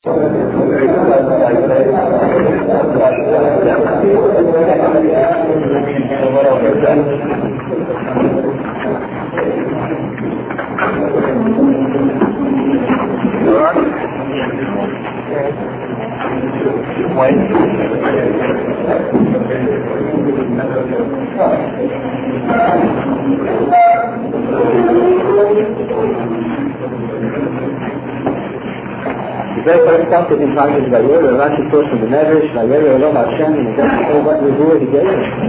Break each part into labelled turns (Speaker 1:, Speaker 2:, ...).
Speaker 1: זה פרק תמתת עם חיים של וייר, רש"י פרש בנפש, וייר אלוהים השם, ונגד כל נבוא הגיע.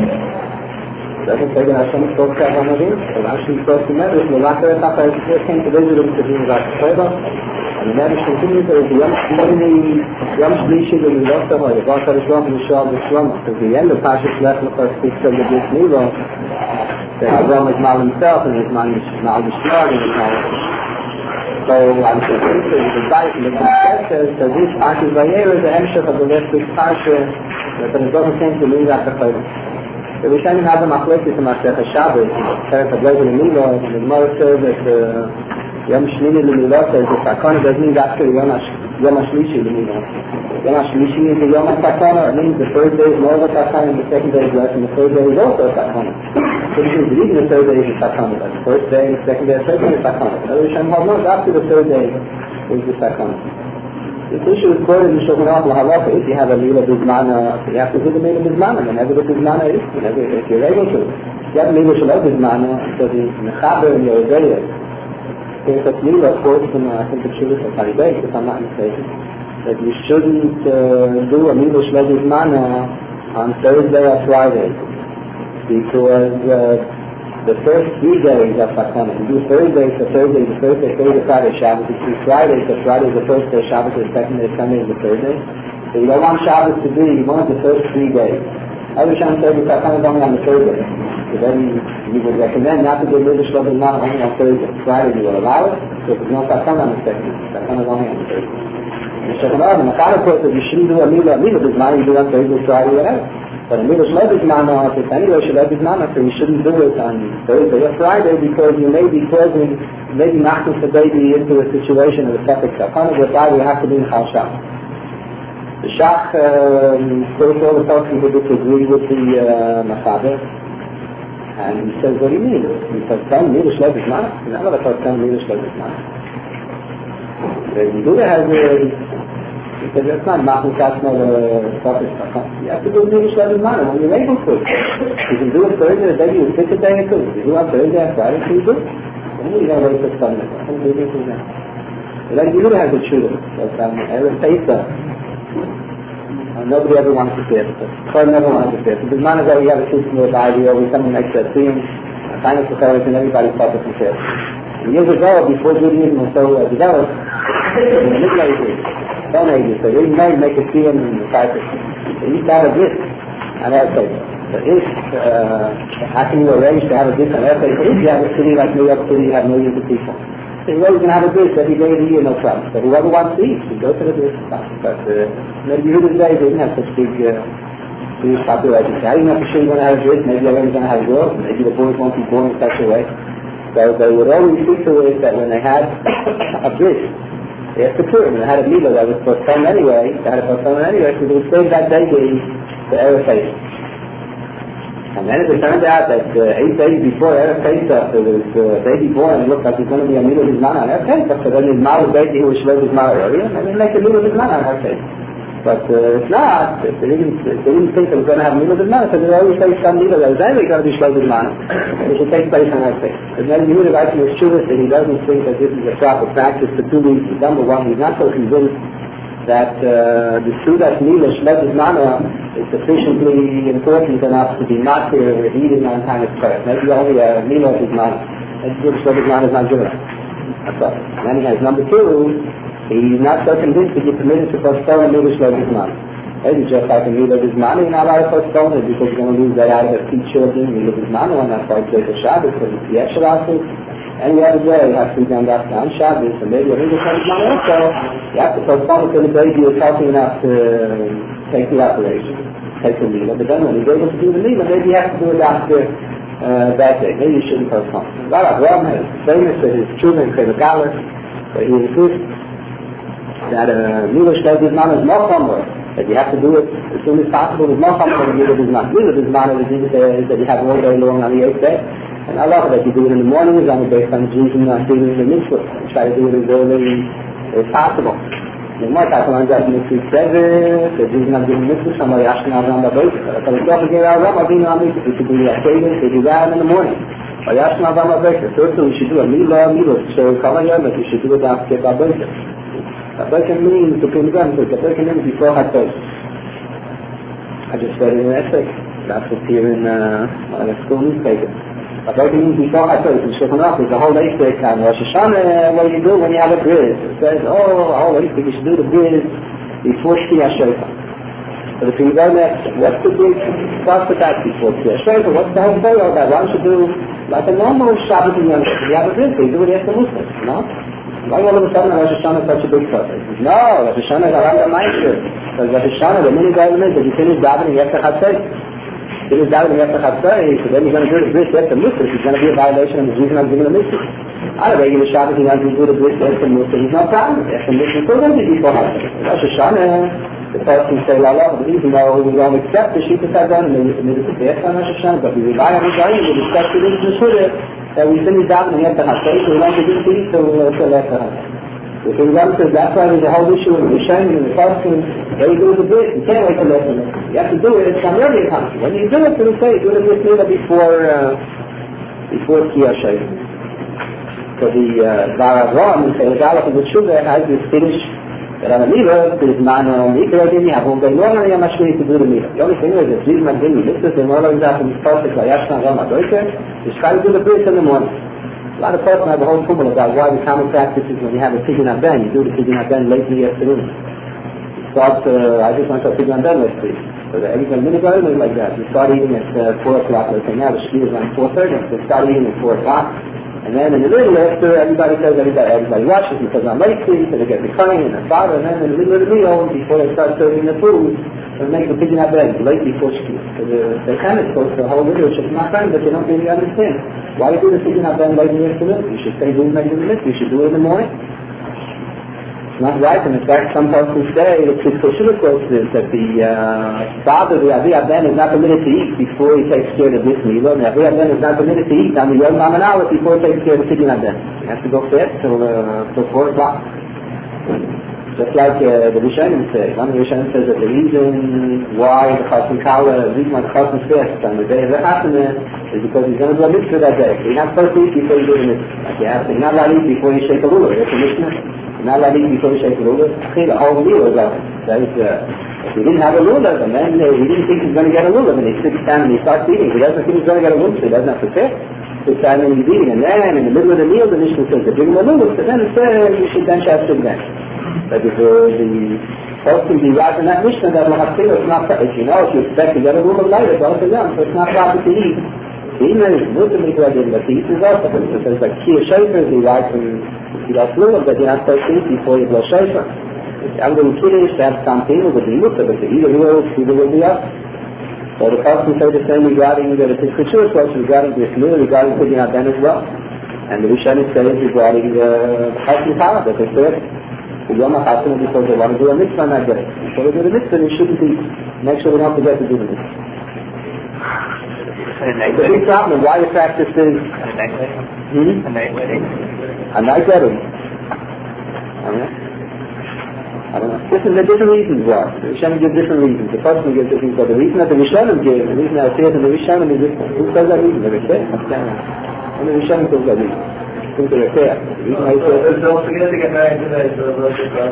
Speaker 1: זה סגן השם סוף ככה נבין, רש"י פרש בנפש, ולאחר כך כן כדי זה לא מתקדים רק חייבה. אני נפש נתונים את זה, יום שלישי במילות תורה, דבר כרשלום ושואל ושלום, זה יהיה לפשט לך לפרספיק של בגלל ניבו, ועזרם את מעל למסך, ואת מעל משלג, So I'm saying the diet in the concept that this Aki Vayera is the Hemshech of the Leftik Parsha that it doesn't seem to leave after Chayim. So we shouldn't have a machlekes in Masech HaShabbos, Terek HaBlezer L'Milo, and the Gemara says that Yom Shlini L'Milo says that Sakana doesn't mean after Yom HaShlishi L'Milo. Yom HaShlishi is the Yom HaSakana, it means the first day is more of a Sakana and the second day is less, and the third day is also a Sakana. So this is the reason the third day is a Sakana, but the first day, the second day, the third day is a Sakana. So we shouldn't have known after the third day is the Sakana. This issue is quoted in Shulchan Aruch L'Halacha. If you have a Mila Bizmana, you have to do the Mila Bizmana, whenever the Bizmana is, if you're able to. If you have a Mila Shalom Bizmana, so the Mechaber and your Odeya, there's a Mila quote from, I think, the Shulchan of Haribay, if I'm not mistaken, that you shouldn't do a Mila Shalom Bizmana on Thursday or Friday, because the first 3 days are Sakana. You do Thursday to Thursday, the first day, Thursday, Friday, Shabbos. You do Friday to Friday, the first day, Shabbos, the second day, Sunday, the third day. So you don't want Shabbos to be, you want the first 3 days. Every time you say the Sakana is only on the third day. So then you would recommend not to do Midrash Shabbat not only on Thursday. Friday you will allow it, so there's no Sakana on the second day. Sakana is only on the third day. And the Shulchan Aruch, the Machara quotes that you shouldn't do a Mila Bizmana, you do on Thursday, Friday, whatever. But a Midrash Lo Bizmana, if anyway Shelo Bizmana, so you shouldn't do it on Thursday or Friday because you may be causing, maybe knocking the baby into a situation of a septic sakana, but why we have to be in Chal Shach. The Shach, first all the folks who disagree with the Machaber, and he says, what do you mean? He says, tell me Midrash Lo Bizmana? He's not going to tell me Midrash Lo Bizmana. The Yehuda has he said, that's not Machum Katzma Topish Sakana. You have to do Midrash Lo Bizmana when you're able to. You can do it Thursday, the day you pick a day or two. You do it on Thursday and Friday, so you do it. Then you don't wait for Sunday. But then Yehuda has a shooter. Nobody ever wants to say it. Chol never wanted to say it. The Bizmana is that we have a system with idea, or something like that. Seeing a kind of society and everybody thought it and said. Years ago, before Judaism was so developed, in the Middle Ages, Stone Ages, so you may make a scene in the Cyprus. So you used to have a bris on air paper. So if, how can you arrange to have a bris on air paper? If you have a city like New York City, you have millions of people. So you're always going to have a bris every day of the year, no problem. So whoever wants to eat, you go to the bris. But maybe Yehuda's day, they didn't have such big population. So how do you know for sure you're going to have a bris? Maybe everyone's going to have girls. Maybe the boys won't be born in such a way. So they would always see to it that when they had a bris, they had to put it, and they had a Mila that was postponed anyway, so they would save that day to Erev Pesach. And then it turned out that 8 days before Erev Pesach, there was a baby born, and it looked like there's going to be a Mila Bizmana on Erev Pesach, so then his mother baby who was Shlo Bizmana earlier, and they make a Mila Bizmana on Erev Pesach. But if not, if they didn't think they were going to have Mila Bizmana, so they always say some Mila that was anyway going to be Shlo Bizmana, which will take place on Erev Pesach. And then Yehuda writes in his Shuvah that he doesn't think that this is a proper practice for 2 reasons. Number one, he's not so convinced that the Sudat Mila Shlo Bizmana is sufficiently important enough to be not here with eating on time of prayer. Maybe only a Mila Bizmana. Maybe Shlo Bizmana is not good enough. That's all. And then he has number two, he's not so convinced that you're permitted to postpone a Mila Shlo Bizmana. Maybe just like a Mila Bizmana, you're not allowed to postpone it because you're going to lose that out of the 2 children. Mila Bizmana, and that's why it's like a Shabbos, because it's the extra outfit. Any other day, you have to be done after on Shabbos, and maybe a Mila Bizmana also, you have to postpone it until the baby is healthy enough to take the operation, take the Mila. But then when he's able to do the Mila, maybe you have to do it after that day. Maybe you shouldn't postpone it. Well, Avraham is famous for his children, Kevin Galler, but he insists that Mila Shloh Bismana is more common, that you have to do it as soon as possible is more common than Mila Bismana. Mila Bismana is that you have all day long on the 8th day. And I love it that you do it in the morning, is only based on Jesus and not doing the mitzvah. You try to do it as early as possible. The more time I got mitzvah says that Jesus not doing mitzvah, somebody asking out around the boat. So the God gave out around, I'll be on mitzvah. You should do that savings, you do that in the morning. Or asking out around the boat. First of all, you should do a Mila, so Kala Yom, but you should do it after the boat. The boat means to pin guns, but the boat means before HaTov. I just read it in an essay. That's what's here in a school newspaper. But that means before I put it in Shulchan Aruch, there's a whole Easter time. Rosh Hashanah, what do you do when you have a bris? It says, you should do the bris before Shkia Shofar. But if you go next, what's the big start with that before Shkia Shofar? What's the whole thing about that? Why don't you do like a normal Shabbat in Yom Tov? If you have a bris, you do it after Muslims, no? Why all of a sudden Rosh Hashanah is such a big fuss? No, Rosh Hashanah is around the Meister. Because Rosh Hashanah, the minute government, that you finish davening after Chatzot. If it's down in the Chatzai, so then you're going to do the bris after Musaf. It's going to be a violation of the reason I'm giving a mitzvah. On a regular Shabbat, you're going to do the bris after Musaf. He's not problem. After Musaf, still going to be before Chatzai. Rosh Hashanah, the person say la la, but even though we don't accept the Shita Sagan, and it's the best on Rosh Hashanah, but we rely on the Zayim, we discuss the Shita, that we finish davening after Chatzai, so we don't do the Shita till after Chatzai. If you remember, that's why there's a whole issue of the Rishonim and the Poskim. They do the bris. You can't wait to listen. You have to do it. It's on earlier time. When you do it, you say do the bris before Kiyah Shayim. So the Varavon, the Zalach of the Shuvah, has this finish that on the Milah, there's Mana on the Ikra, you have all day long, and you have to do the Milah. The only thing is, if you don't do the Mitzvah, then all of that is perfect, like Yashna Rama Doike, just try to do the bris in the morning. A lot of people have a whole kumul about why the common practice is when you have a Pidyon HaBen, you do the Pidyon HaBen late in the afternoon. I just went to a Pidyon HaBen last week. So everybody minute like that. You start eating at 4 o'clock, let's say now the shul is around 4:30, so start eating at 4 o'clock. And then in the middle after, everybody watches because I'm late to eat, so they get the cutting and the fodder, and then in the middle of the meal, before they start serving the food, they make the Pidyon HaBen late before shul. So they kind of quote the whole literature from my friend, but they don't really understand. Why do the Pidyon HaBen late in the afternoon? You should say do it late in the mitzvah. You should do it in the morning. It's not right, and in fact, some persons say the Tzidkot quotes this that the father, the Avi HaBen, is not permitted to eat before he takes care of this meal, and the Avi HaBen is not permitted to eat on the Yom HaManah before he takes care of the Pidyon HaBen. He has to go fast till 4 o'clock. Just like the Rishonim say. One of the Rishonim says that the reason why the Chassan Kala, the reason why the Chassan fasts on the day of the Chassanah is because he's going to do a mitzvah that day. So you're not supposed to eat before you do the mitzvah. Like you're not allowed to eat before you shake a ruler. That's a mitzvah. You're not allowed to eat before you shake a ruler. The whole meal is over. That is, if he didn't have a ruler, and then he didn't think he's going to get a ruler, and he sits down and he starts eating. He doesn't think he's going to get a ruler, so he doesn't have to fast. Sits down and he's eating, and then in the middle of the meal, the Mishnah says to bring him a ruler, so then it says you should then have to then. That is the person be right in that Mishnah that Mahatzil is not, if you know, if you expect to get a ruler later, so it's not proper to eat. Even if it's good to make what in, but the eat is also, but it says like Kiyah Shofar, be right when you got ruler, but you're not supposed to eat before you blow Shofar. I'm going to Kiddush, to have something with the Yukta, but the either will be up. So the person say the same regarding the Tzidkot quotes regarding this meal, regarding Pidyon HaBen as well. And the Rishonim says regarding the Chassan Kala, that they said, the Yom HaChassanah because they want to do a mitzvah on that day. Before they do the mitzvah, they shouldn't eat. Make sure they don't forget to do the mitzvah. The big problem, why the practice is... A night wedding? A night wedding? A night wedding? I don't know. Different reasons why. The Rishonim give different reasons. The person gives different reasons. But the reason that the Rishonim give, the reason that I say it in the Rishonim is different. Who says that reason? The Rishonim? And the Rishonim says that reason. Don't forget to get married today, so I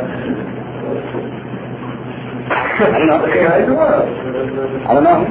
Speaker 1: don't know.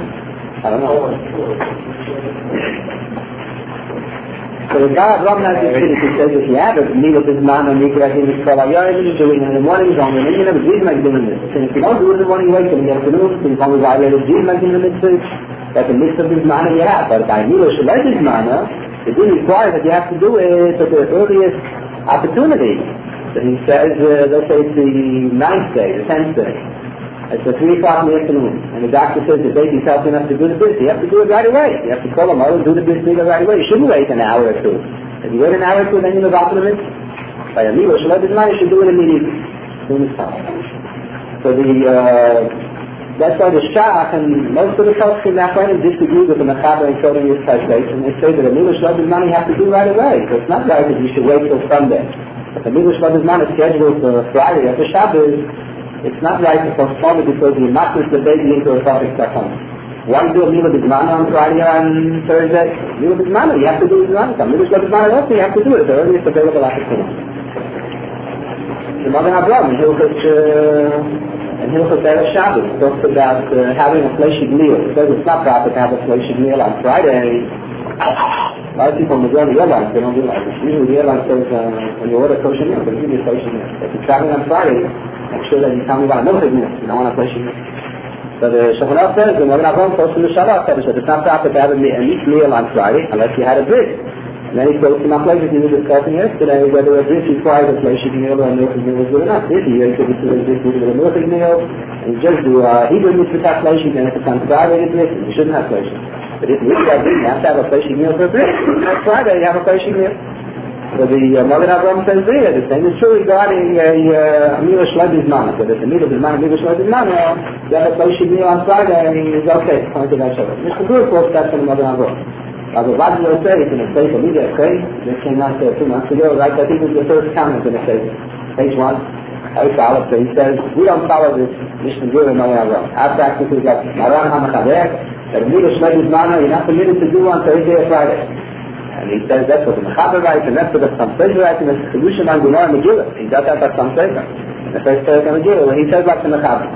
Speaker 1: So the guy Ram has this finish, he says if you have it, Milah is man and Mikra in the Kala Yarim, doing it in the morning, only and then you never do like doing this. And if you don't do it in the morning, wait till the afternoon, so you can't violate it, like in the mitzvah, that's a mitzvah of this man you have. But by Milah Shalai is man, it didn't require that you have to do it at the earliest opportunity. So he says, let's say it's the 9th day, the 10th day. It's 3 o'clock in the afternoon. And the doctor says the baby's healthy enough to do the business. You have to do it right away. You have to call him, do the business right away. You shouldn't wait an hour or two. If you wait an hour or two, then you move out to the mitzvah. By a Milah Shalai, you should do it immediately. soon as possible. So that's why the Shach and most of the folks in Nachmanides disagree with the Mechaber and Kodesh Yitzchak, and they say that a Milah Shlomo Zman you have to do right away. So it's not right that you should wait till Sunday. If the Milah Shlomo Zman is scheduled for Friday after Shabbos, it's not right to postpone it because you knock the baby into a topic second. Why do a Milah Zman on Friday or on Thursday? Milah Zman, you have to do it Zman. Milah Shlomo Zman also you have to do it. The earliest available opportunity. The Magen Avraham in Hilchos Erev Shabbos talks about having a fleshig meal. It says it's not proper to have a fleshig meal on Friday. A lot of people on the airlines, they don't realize it. Usually the airline says when you order a kosher meal, they'll give you a fleshig meal. If you're traveling on Friday, make sure that you tell me about a milchig meal. You don't want a fleshig meal. So the Shulchan says, the Magen Avraham quotes from the Shalach said it's not proper to have a meat meal on Friday unless you had a bris. And then he quotes from our pleasures we were discussing yesterday whether a bris requires a fleshig meal or a milchig meal is good enough. If you could do a bris with a milchig meal, and you just do Hebrew mitzvah fleshig, then if it's on Friday it's bris, you shouldn't have fleshig. But if you really have bris, you have to have a fleshig meal for a bris. On Friday you have a fleshig meal. So the Magen Avraham says there, the same is true regarding a Milah Shlomo Zman. So if the Milah Zman, you have a fleshig meal on Friday, it's okay, according to that Shabbat. Mr. Gur quotes that from the Magen Avraham. Rabbi Vadi will say, it's in a place of media, okay? This came out 2 months ago, right? I think it was the first comment in the page 1. I follow, so he says, we don't follow this Mishnah Gur and Magen Avraham. Our practice is that Maran HaMachaber, that Milah Shlomo Zman, you're not permitted to do on Thursday or Friday. And he says that's what the Mechaber writes, and that's what the Samsei writes, and that's the solution on Gemara Megillah. He does have that Samsei. In the first part of Megillah, when he says like the Mechaber.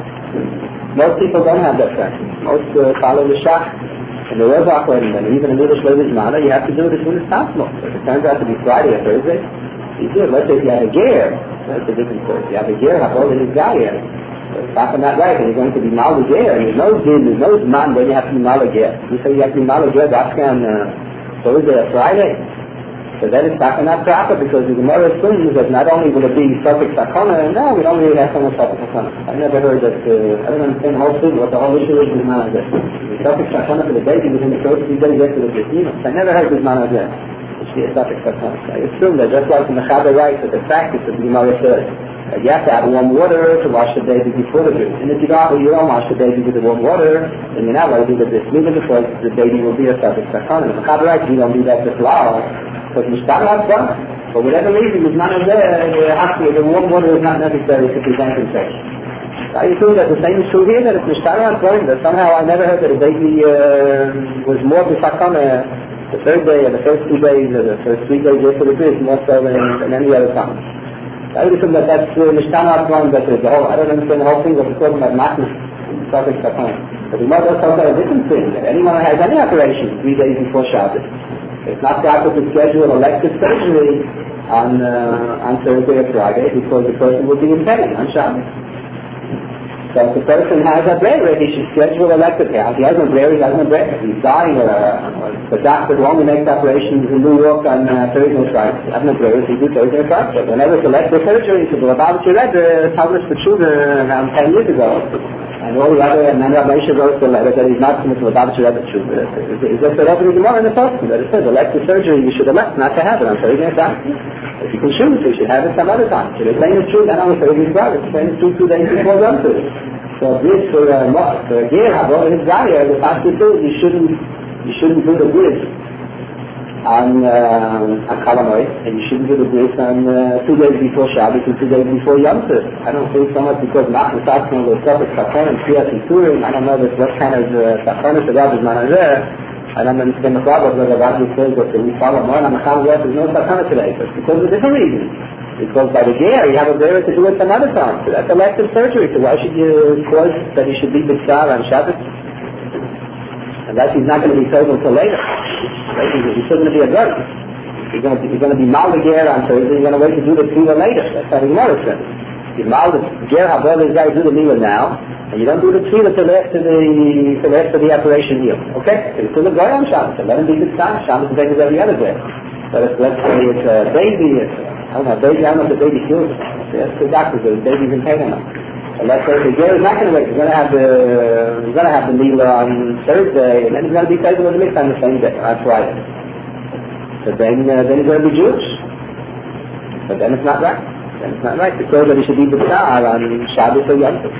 Speaker 1: Most people don't have that practice. Most follow the Shach. And the was operating them, and even in Milah Shlomo Zman, you have to do it as soon as possible. If it turns out to be Friday or Thursday, you do it. Let's say if you have a ger, that's a different story. If you have a ger, how old is his guy here? It's often not right, and you're going to be mal the ger, and there's no din, there's no zman when you have to be mal the ger. You say you have to be mal the ger, that's on Thursday or Friday. So then it's often not proper, because the Gemara assumes that not only will it be suffix sakona, no, we don't really have so much suffix sakona. I never heard that, I don't understand the whole thing, what the whole issue is with man hazeh. The suffix sakona for the baby within the first 3 days after the behemoth. I never heard with man hazeh. It should be a suffix sakona. I assume that just like the Mechaber writes, that the practice of the Gemara says, that you have to have warm water to wash the baby before the bris. And if you don't wash the baby with the warm water, then you're not going to do the bris, even because the baby will be a suffix sakona. The Mechaber writes, you don't do that with flour. Because Mishtar has done. For whatever reason, it's not there, the warm water is not necessary to prevent infection. I assume that the same is true here, that if Mishtar has done, that somehow I never heard that a baby was more b'sakana the third day or the first 2 days or the first 3 days after the bris, more so than any other time. I would assume that that's Mishtar has done, that the whole, I don't understand the whole thing of the talking about matness, suffix sakana. But we might also talk about a different thing, that anyone who has any operation 3 days before Shabbos, it's not proper to schedule elective surgery on Thursday or Friday because the person will be in pain on Shabbos. So if the person has a brayer, he should schedule elective care. If he has no brayer, he has no brayer. If he's dying or the doctor will only make operations in New York on Thursday or Friday. If he has no brayer, he do Thursday or Friday. But whenever it's elective surgery, so the Lubavitcher Rebbe published the Tshuva around 10 years ago. And all the other, and then Rabbi Moshe wrote the letter that he's not committed to Lubavitcher Rebbe Tshuva. It's just that over the Gemara in the Poskim that it says elective surgery you should elect not to have it on Thursday or Friday. If you can choose, you should have it some other time. So the same is true not only for Thursday or Friday, the same is true 2 days before Yom. So this for a ger, his diet, the fact is you shouldn't do the bris on Kalamoy, and you shouldn't do the bris on 2 days before Shabbos and 2 days before Yom Tov. I don't think so much because Machmas Sakon was suffix sakon and Kriyas Yisurim. I don't know what kind of sakon is about man hazeh. I don't understand the problem whether Rabbi says that we follow more on Macham Yom. There's no sakon today, but because of different reasons. Because by the ger, you have a brayer to do it some other time. So that's elective surgery. So why should you cause that he should be b'tzar on Shabbos? Unless he's not going to be told until later. Right? He's still going to be a girl. He's going to be mal the ger on Thursday. He's going to wait to do the tefillah later. That's how the Gemara says. You mal the ger, however, he's got to do the tefillah now, and you don't do the tefillah till after the operation heals. Okay? So he's still a girl on Shabbos. So let him be b'tzar. Shabbos is every other day. So let's say it's a baby. I don't know if the baby feels it. That's the doctor, the baby's in pain enough. And let's say the ger is not going to wait. He's going to have the meal on Thursday, and then he's going to be taken with the mix on the same day, on Friday. So then he's going to be Jewish. But then it's not right. then it's not right. The clothes that he should be the star on Shabbos or Yom Tov.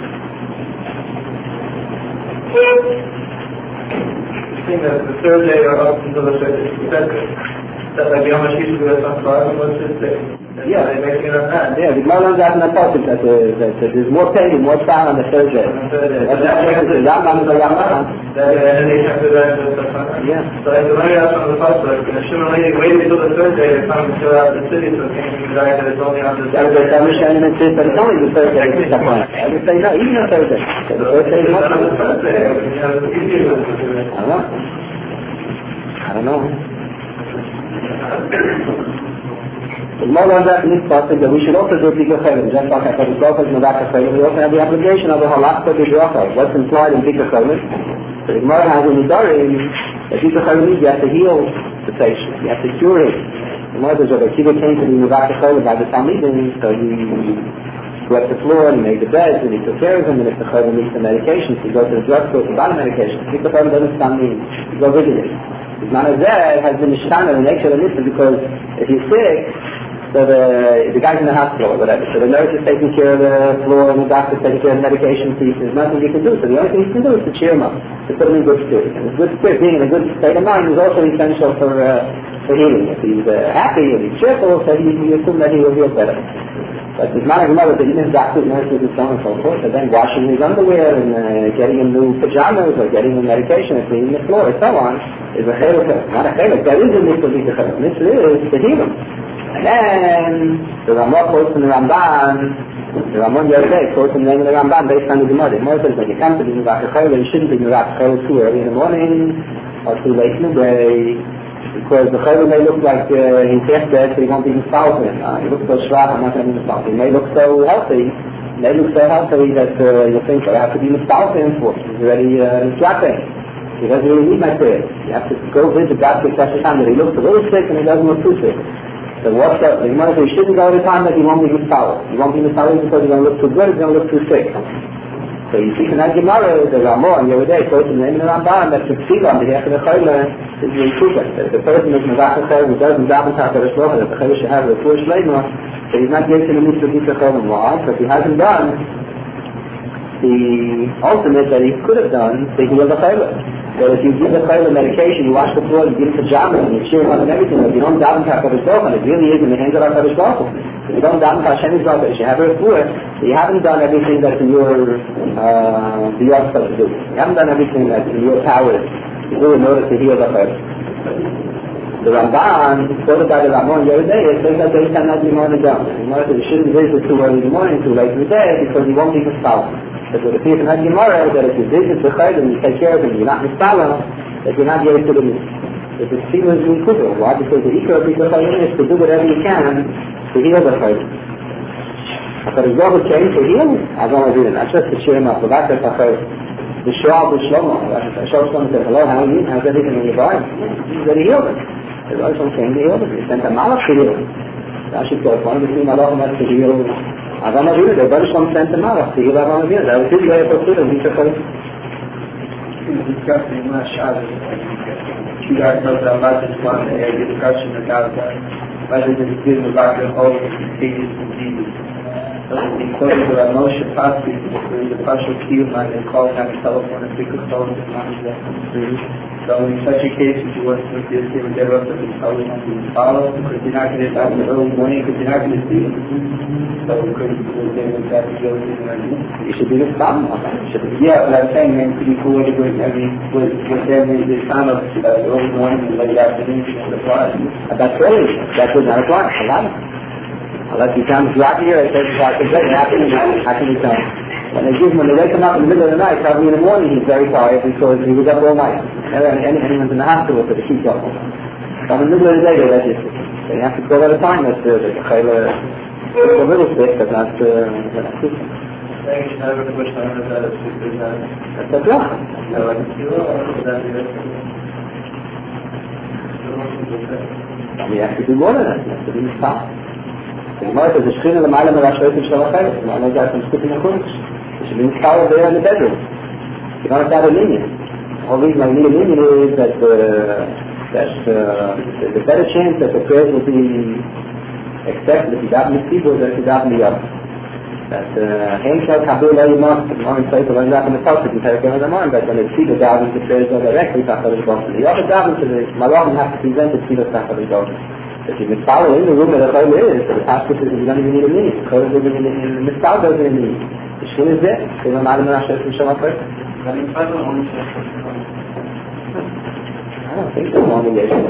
Speaker 2: That the third day or up until the that like Yom HaShish was on Friday, what's this day?
Speaker 1: Yeah.
Speaker 2: They make it on that.
Speaker 1: Yeah, the Gemara learns out in the Pasuk that there's more pain, more star on the third day. That's the Rambam is a Rambam. Yeah.
Speaker 2: So I learned out from the Pasuk, and Shimon Levi waited until the third day to come and fill out the city, so it came to the that it's only on the third day.
Speaker 1: But it's only the third day. I would say no, even the third day. The first day is not on the third day. I don't know. The Gemara learns out in this passage that we should also do Bikkur Cholim. Just like HaKadosh Baruch Hu is Mevakar Cholim, we also have the obligation of the Halakha B'Bracha. What's implied in Bikkur Cholim? So the Gemara has in the Dorim that Bikkur Cholim means you have to heal the patient, you have to cure him. The Gemara says Rabbi Akiva came to the Mevakar Cholim by the Talmidim, so he swept the floor and he made the beds and he took care of him, and if the Cholim needs some medication, so he goes to the drugstore to buy the medication. Bikkur Cholim doesn't stand in, you go visit him. The Manazeh has been Mishnah and nature of the because if he's sick, so the guy's in the hospital or whatever, so the nurse is taking care of the floor and the doctor's taking care of the medication piece. There's nothing you can do. So the only thing you can do is to cheer him up, to put him in good spirit. And his good spirit, being in a good state of mind, is also essential for healing. If he's happy, if he's cheerful, so you assume that he will feel better. But it's not a mother that even doctors, nurses, and so on and so forth, and then washing his underwear and getting him new pajamas or getting him medication and cleaning the floor and so on is a cheluk. Not a cheluk. That is a mitzvah of the cheluk. Mitzvah is to heal him. And then the Ramah quotes from the Ramban, the Ramon Yerdei quotes from the name of the Ramban based on the Gemara. The Gemara says that you can't be Mevakar Cholim, you shouldn't be Mevakar Cholim too early in the morning or too late in the day, because the Cholim may look like he's half dead, so he won't be installed in. He looks so schwach, I'm not going to be installed. He may look so healthy that you think I have to be installed in for. He's already slapping. He doesn't really need my prayer. You have to go visit God to such a time that he looks a little sick and he doesn't look too sick. So what's up? The Gemara says you shouldn't go at a time that you won't be Mitzvah. You won't be Mitzvah because you're going to look too good, you're going to look too sick. So you see in that Gemara, the Ramah and Yehudei quotes in the name of the Ramban that the Tefillah on behalf of the Cholim is the improvement. That the person who's Mevakar Cholim who doesn't daven HaKadosh Baruch Hu, that the Cholim should have a full shleima, so he's not getting the mitzvah of Bikkur Cholim. Why? Because he hasn't done the ultimate that he could have done to heal the Cholim. But if you give the Cholim medication, you wash the floor, you give him pajamas, and you cheer him up and everything, if you don't daven HaKadosh Baruch Hu, it really is in the hands of HaKadosh Baruch Hu. If you don't daven Hashem's Baruch Hu, you have a floor, you haven't done everything that's in your supposed to do. You haven't done everything that's in your power to do in order to heal the Cholim. The Ramban, quoted by the Ramon Yerdei, says that they cannot be morning down. The Gemara says you shouldn't visit too early in the morning, too late in the day, because you won't be Mitzvah. But it appears in that Gemara that if you visit the Cholim, you take care of him, you're not Mitzvah, that you're not getting to the mitzvah. If the tefillah is in Kubur, why? Because the Ikar of Bikkur Cholim is to do whatever you can to heal the Cholim. HaKadosh Baruch Hu came to heal, I don't want to do that, not just to cheer him up, but that's the Cholim. The Shah of Shlomo, Shlomo said, hello, how are you? How's everything in your body? He said he healed him. The Rosh came to heal him. He sent a malach to heal him. Rashi goes, one of the three malachim has to heal Avraham Avinu. The Rosh sent a malach to heal Avraham Avinu. That was his way of fulfilling Bikkur Cholim.
Speaker 2: Discussing last Shabbos, you guys know that Allah just wanted a discussion about whether the Bikkur Mevakar Cholim continues to be. They quoted the Moshe Pasuk in the Pashut Kiyuma, they called on the telephone and Bikkur Cholim is not there. So in such a case, if you want to do this, you would give up the Cholim and you follow, because you're not going to start in the early morning, because you're not going to see it. So we couldn't do it with that to go to the
Speaker 1: You should be the Psalm.
Speaker 2: Yeah, but I'm saying then could you go with them in the time of early morning and late afternoon to apply?
Speaker 1: That's early. That would not apply. Unless he comes right here, it says, how can he tell? When they wake him up in the middle of the night, probably in the morning, he's very tired because he was up all night. Anyone's in the hospital for the sheep up. So in the middle of the day, they let you. So you have to go at a time that's the chayla, a little bit, but not too. That's a bracha. We have to do more than that. We have to be stopped. The Gemara says, the Shechina l'mayla merashoyim shel ha'chayla. The Gemara says, I'm sticking a chumash. It should be installed there in the bedroom. You don't have to have a minion. The whole reason I need a minion is that there's a better chance that the prayers will be except that you daven the tzibur, that you daven the yom. That Henkel Kabul Yomot, the morning place of Isaac and the Pasuk, you take in the morning, but when the tzibur davens the prayers go directly to HaKadosh Baruch Hu. The other davens to the Malachim have to present the tzibur to HaKadosh Baruch Hu. If you follow in the room where the Chol is, the pastor says you don't even need a minute. The Chol is in the Mistal doesn't even need. The Shul is there. They don't matter when I share from Shabbat first. I don't think so. Long in Yeshua.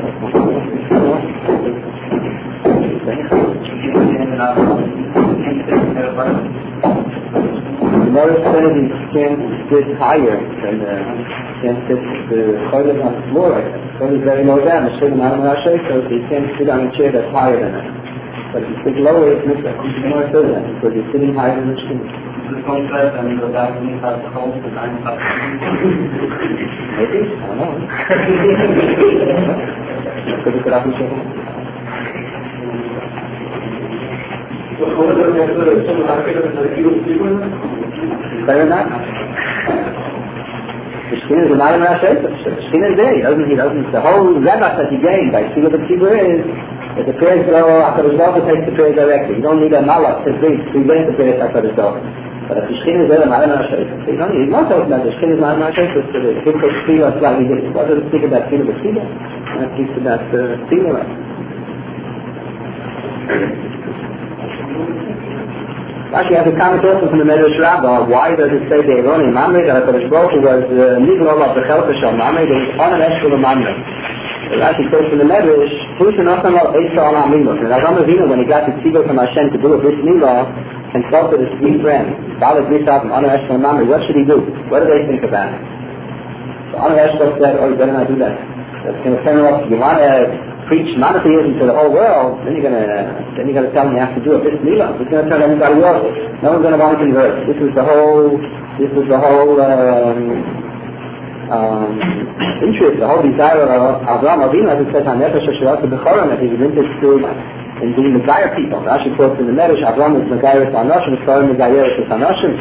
Speaker 1: The Morris says you can't sit higher than can't sit the Chol is on the floor like that. So it's very low down, so you can't sit on a chair that's higher than it. But if you sit lower, it's not more so than because you're sitting higher than the shul. The concept and the back knee has cold to 9 o'clock. Maybe? I don't know. Could you put up in shaking? Better than that? The Shekhinah is a matter of Hashem. The Shekhinah is there. He doesn't, the whole rebbe that he gained by seeing what the tzibur is, that the prayers go, HaKadosh Baruch Hu takes the prayer directly. You don't need a malach to prevent the prayers HaKadosh Baruch Hu. But if the Shekhinah is there, a matter of Hashem, you don't need, he's not talking about the Shekhinah is a matter of Hashem, so the Hikot Tzibur is slightly different. What does it speak about Tzibur B'Tzibur? And it speaks about Tzibur. Actually, has a comment also from the Medrash Rabbah. Why does it say the Eroni Mamre that HaKadosh Baruch Hu was Niglol of the Chelka Shal Mamre, that he's on an Eshkul of Mamre? It actually says from the Medrash, Who's not about Eisa Olam Milos? And Avram Avinu, when he got the tzibur from Hashem to do a bris milah, consulted his three friends, Bala Brisat and Anu Eshkol Mamre. What should he do? What do they think about it? So Anu Eshkol said, you better not do that. That's going to turn off. You want to preach monotheism to the whole world, then you're going to tell them you have to do a bris milah. It's going to turn everybody off. No one's going to want to convert. This was the whole interest, the whole desire of Avram Avinu, as it says, HaNefesh HaShirat HaBechorim, that he was interested in being Megayer people. Rashi quotes in the Medrash, Avram is Megayer to Anoshim, Bechorim Megayer to Anoshim.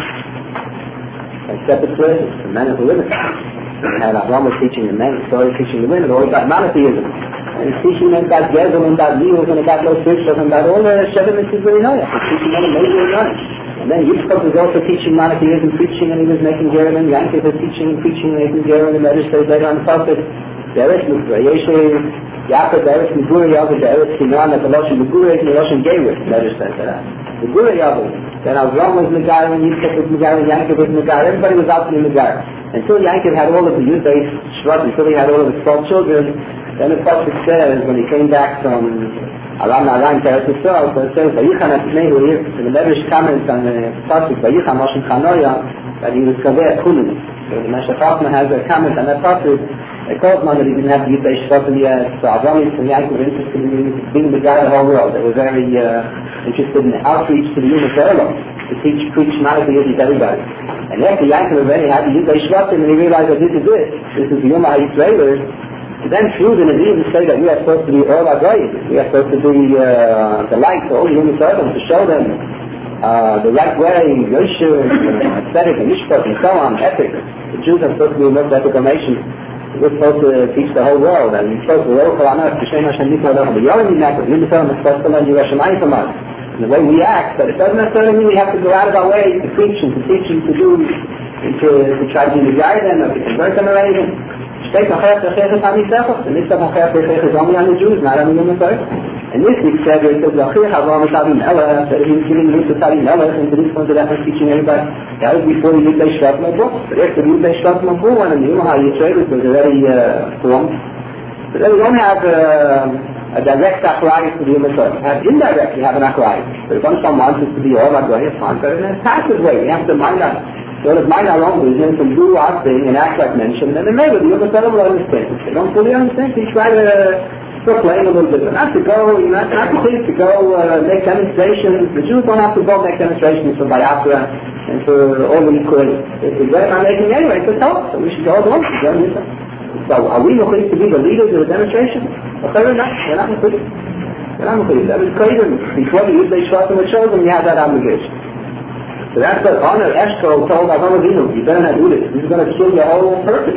Speaker 1: And separate places, the men of the women. And Avram was teaching the men, so he was teaching the women, all about monotheism. And he's teaching them about Gezel and about Leos and about Lo Sifshach and about all the Shevim and Tziburi Noyach. He's teaching them amazing knowledge. And then Yitzchak was also teaching monotheism, preaching, and he was making Gerim. Yankov was teaching and preaching and making Gerim. The Medrash says later on the prophet, Be'eretz Mukra, Yeshe, Yaakov, Be'eretz Mugura, Yaakov, Be'eretz Kinan, at the Loshen Mugura, and the Loshen Geirus. The Medrash says that. Mugura Yaakov. Then Avram was Megayer, and Yitzchak was Megayer, and Yankov was Megayer. Everybody was out to be Megayer. Until Yankov had all of the Yud-based Shvat, until he had all of his 12 children, then the prophet says, when he came back from Aram Narayan to Eretz Yisrael, so it says, Vayichan Atmehu, in the Medrash comments on the prophet, Vayichan Moshe Chanoya, that he was Kaveh Kulim. So the Meshach Chochmah has a comment on that prophet. They told him that he didn't have the Yud-based Shvatim yet, so Avram and Yankov were interested in being the guy of the whole world. They were very interested in the outreach to the human world, to preach monotheism to everybody. And after Yankov already had the Yud-based Shvatim, and he realized that this is it. This is the Yom HaYisraelers. Then through the Nevi'im say that we are supposed to be all Agoyim. We are supposed to be the light to all the human servants, to show them the right way, Yosher, aesthetic, and Mishpat, and so on, ethics. The Jews are supposed to be the most ethical nation. We're supposed to teach the whole world, and we're supposed to roll on earth, to Shem Hashem Nikol Adonai. But you're only not, the human servant is supposed to learn Yerushalayim from us. And the way we act, but it doesn't necessarily mean we have to go out of our way to preach and to teach and to try to guide them, or to convert them or anything. Steht noch her Techech HaMisechach, and this of Acher Techech is only on the Jews, not on the human servant. And this week said, it says, Acher Avram Tavi Melech, that he was giving news to Tavi Melech, and to this point that was teaching everybody. That was before the Yud-Beit Shvat Mabur. But after the Yud-Beit Shvat Mabur, when the Yom HaYisrael was already formed. But then we don't have a direct achrayus to the human servant. We have indirect, we have an achrayus. But if someone wants us to be all Agoyim, it's fine, but in a passive way, we have to mind that. So let's mind our own business and do our thing and act like mentioned, and then maybe the human servant will understand. If they don't fully understand, they try to proclaim a little bit. Not to go, not to think to go make demonstrations. The Jews don't have to go make demonstrations for Biafra and for all the equal. If they're not making anyway, it's a talk. So we should go along. So are we going to be the leaders of the demonstration? We're not. We're not going to. That was crazy. Before the Yud-Beit Shvatim were chosen, we had that obligation. So that's what Honor Eshkol told Avram Avinu, you better not do this. This is going to kill your whole purpose.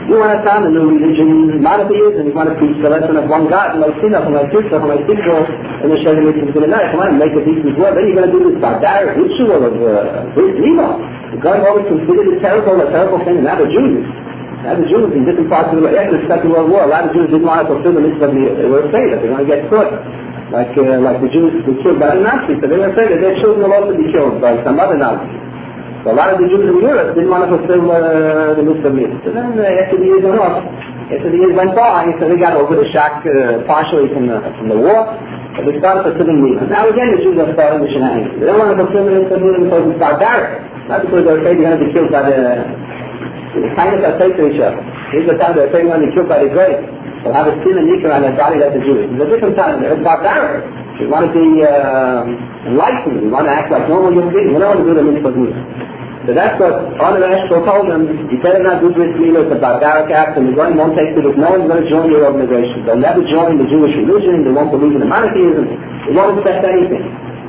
Speaker 1: You want to found a new religion, monotheism, you want to teach the lesson of one God, like Sinach, like Tifsach, like Tifsach, and the Shem is going to know, come on, make a decent word. Then you're going to do this barbaric ritual of Brit Milah. The guy always considered it a terrible thing, and now the Jews. Now the Jews in different parts of the world, after the Second World War, a lot of Jews didn't want to fulfill the mitzvah. They were afraid that they're going to get caught. Like the Jews were killed by the Nazis, so they were afraid that their children will also be killed by some other Nazis. So a lot of the Jews in Europe didn't want to fulfill the mitzvah. So then after the years went off, after the years went by, so they got over the shock partially from the war, but they started fulfilling mitzvah. Now again the Jews are starting the shenanigans. They don't want to fulfill the mitzvah because it's barbaric, not because they're afraid they're going to be killed by the kindness are safe to each other. Here's the time they're afraid they're going to be killed by the grave. They'll have a sin and nikkur on their body that's a Jewish. It's a different time. It's barbaric. We want to be enlightened. We want to act like normal human beings. We don't want to do the mitzvah. So that's what Arnold Eshkol told them. You better not do Brit Milah. It's a barbaric act, and you're won't take to it. No one's going to join your organization. They'll never join the Jewish religion. They won't believe in the monotheism. They won't accept anything.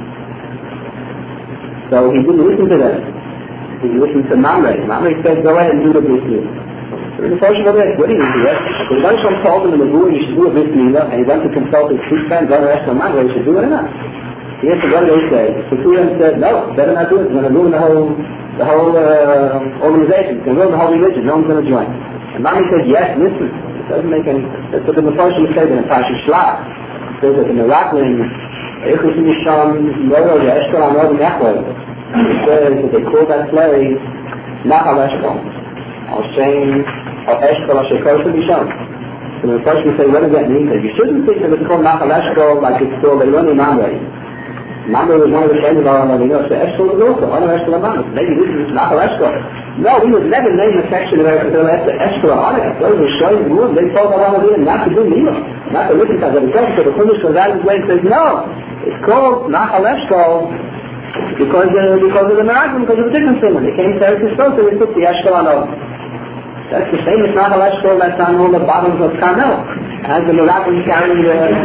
Speaker 1: So he didn't listen to them. He listened to Mamre. Mamre said, go ahead and do the Brit Milah. So the Mephoshim said, what do you do? The Mephoshim told him in the Guru, you should do a Brit Milah, and he went to consult his chief friend, Arnold Eshkol Mamre, you should do it or not. He asked, what do they say? So two of them said, no, better not do it. It's going to ruin the whole organization. It's going to ruin the whole religion. No one's going to join. And Mami said, yes, listen. It doesn't make any... That's what the Mephoshim said in the Parashat Shlach. It says that in the Rockland, Eichus Misham, Yoro, the Eshkol, Amor, the Nechol. It says that they call that place Nachal Eshkol. Al Shem, Al Eshkol, Al Shekol, Misham. So the Mephoshim say, what does that mean? You shouldn't think that it's called Nachal Eshkol like it's called Eiloni Mamre. Mamre was one of the friends of our Eshkol. So Eshkol was also one of Eshkol Mamre. Maybe this is Nachal Eshkol. No, we would never name a section of Eshkol Mamre. Those were showing the rule. They told our Eshkol not to do Milah, not to listen to the Eshkol. So the Chumash goes out of his way and says, no, it's called Nachal Eshkol because of the Meraglim, because of the different thing. When they came to Eretz Yisrael, so they took the Eshkol on over. That's the famous Nachal Eshkol that's on all the bottoms of Carmel. As the Meraglim carrying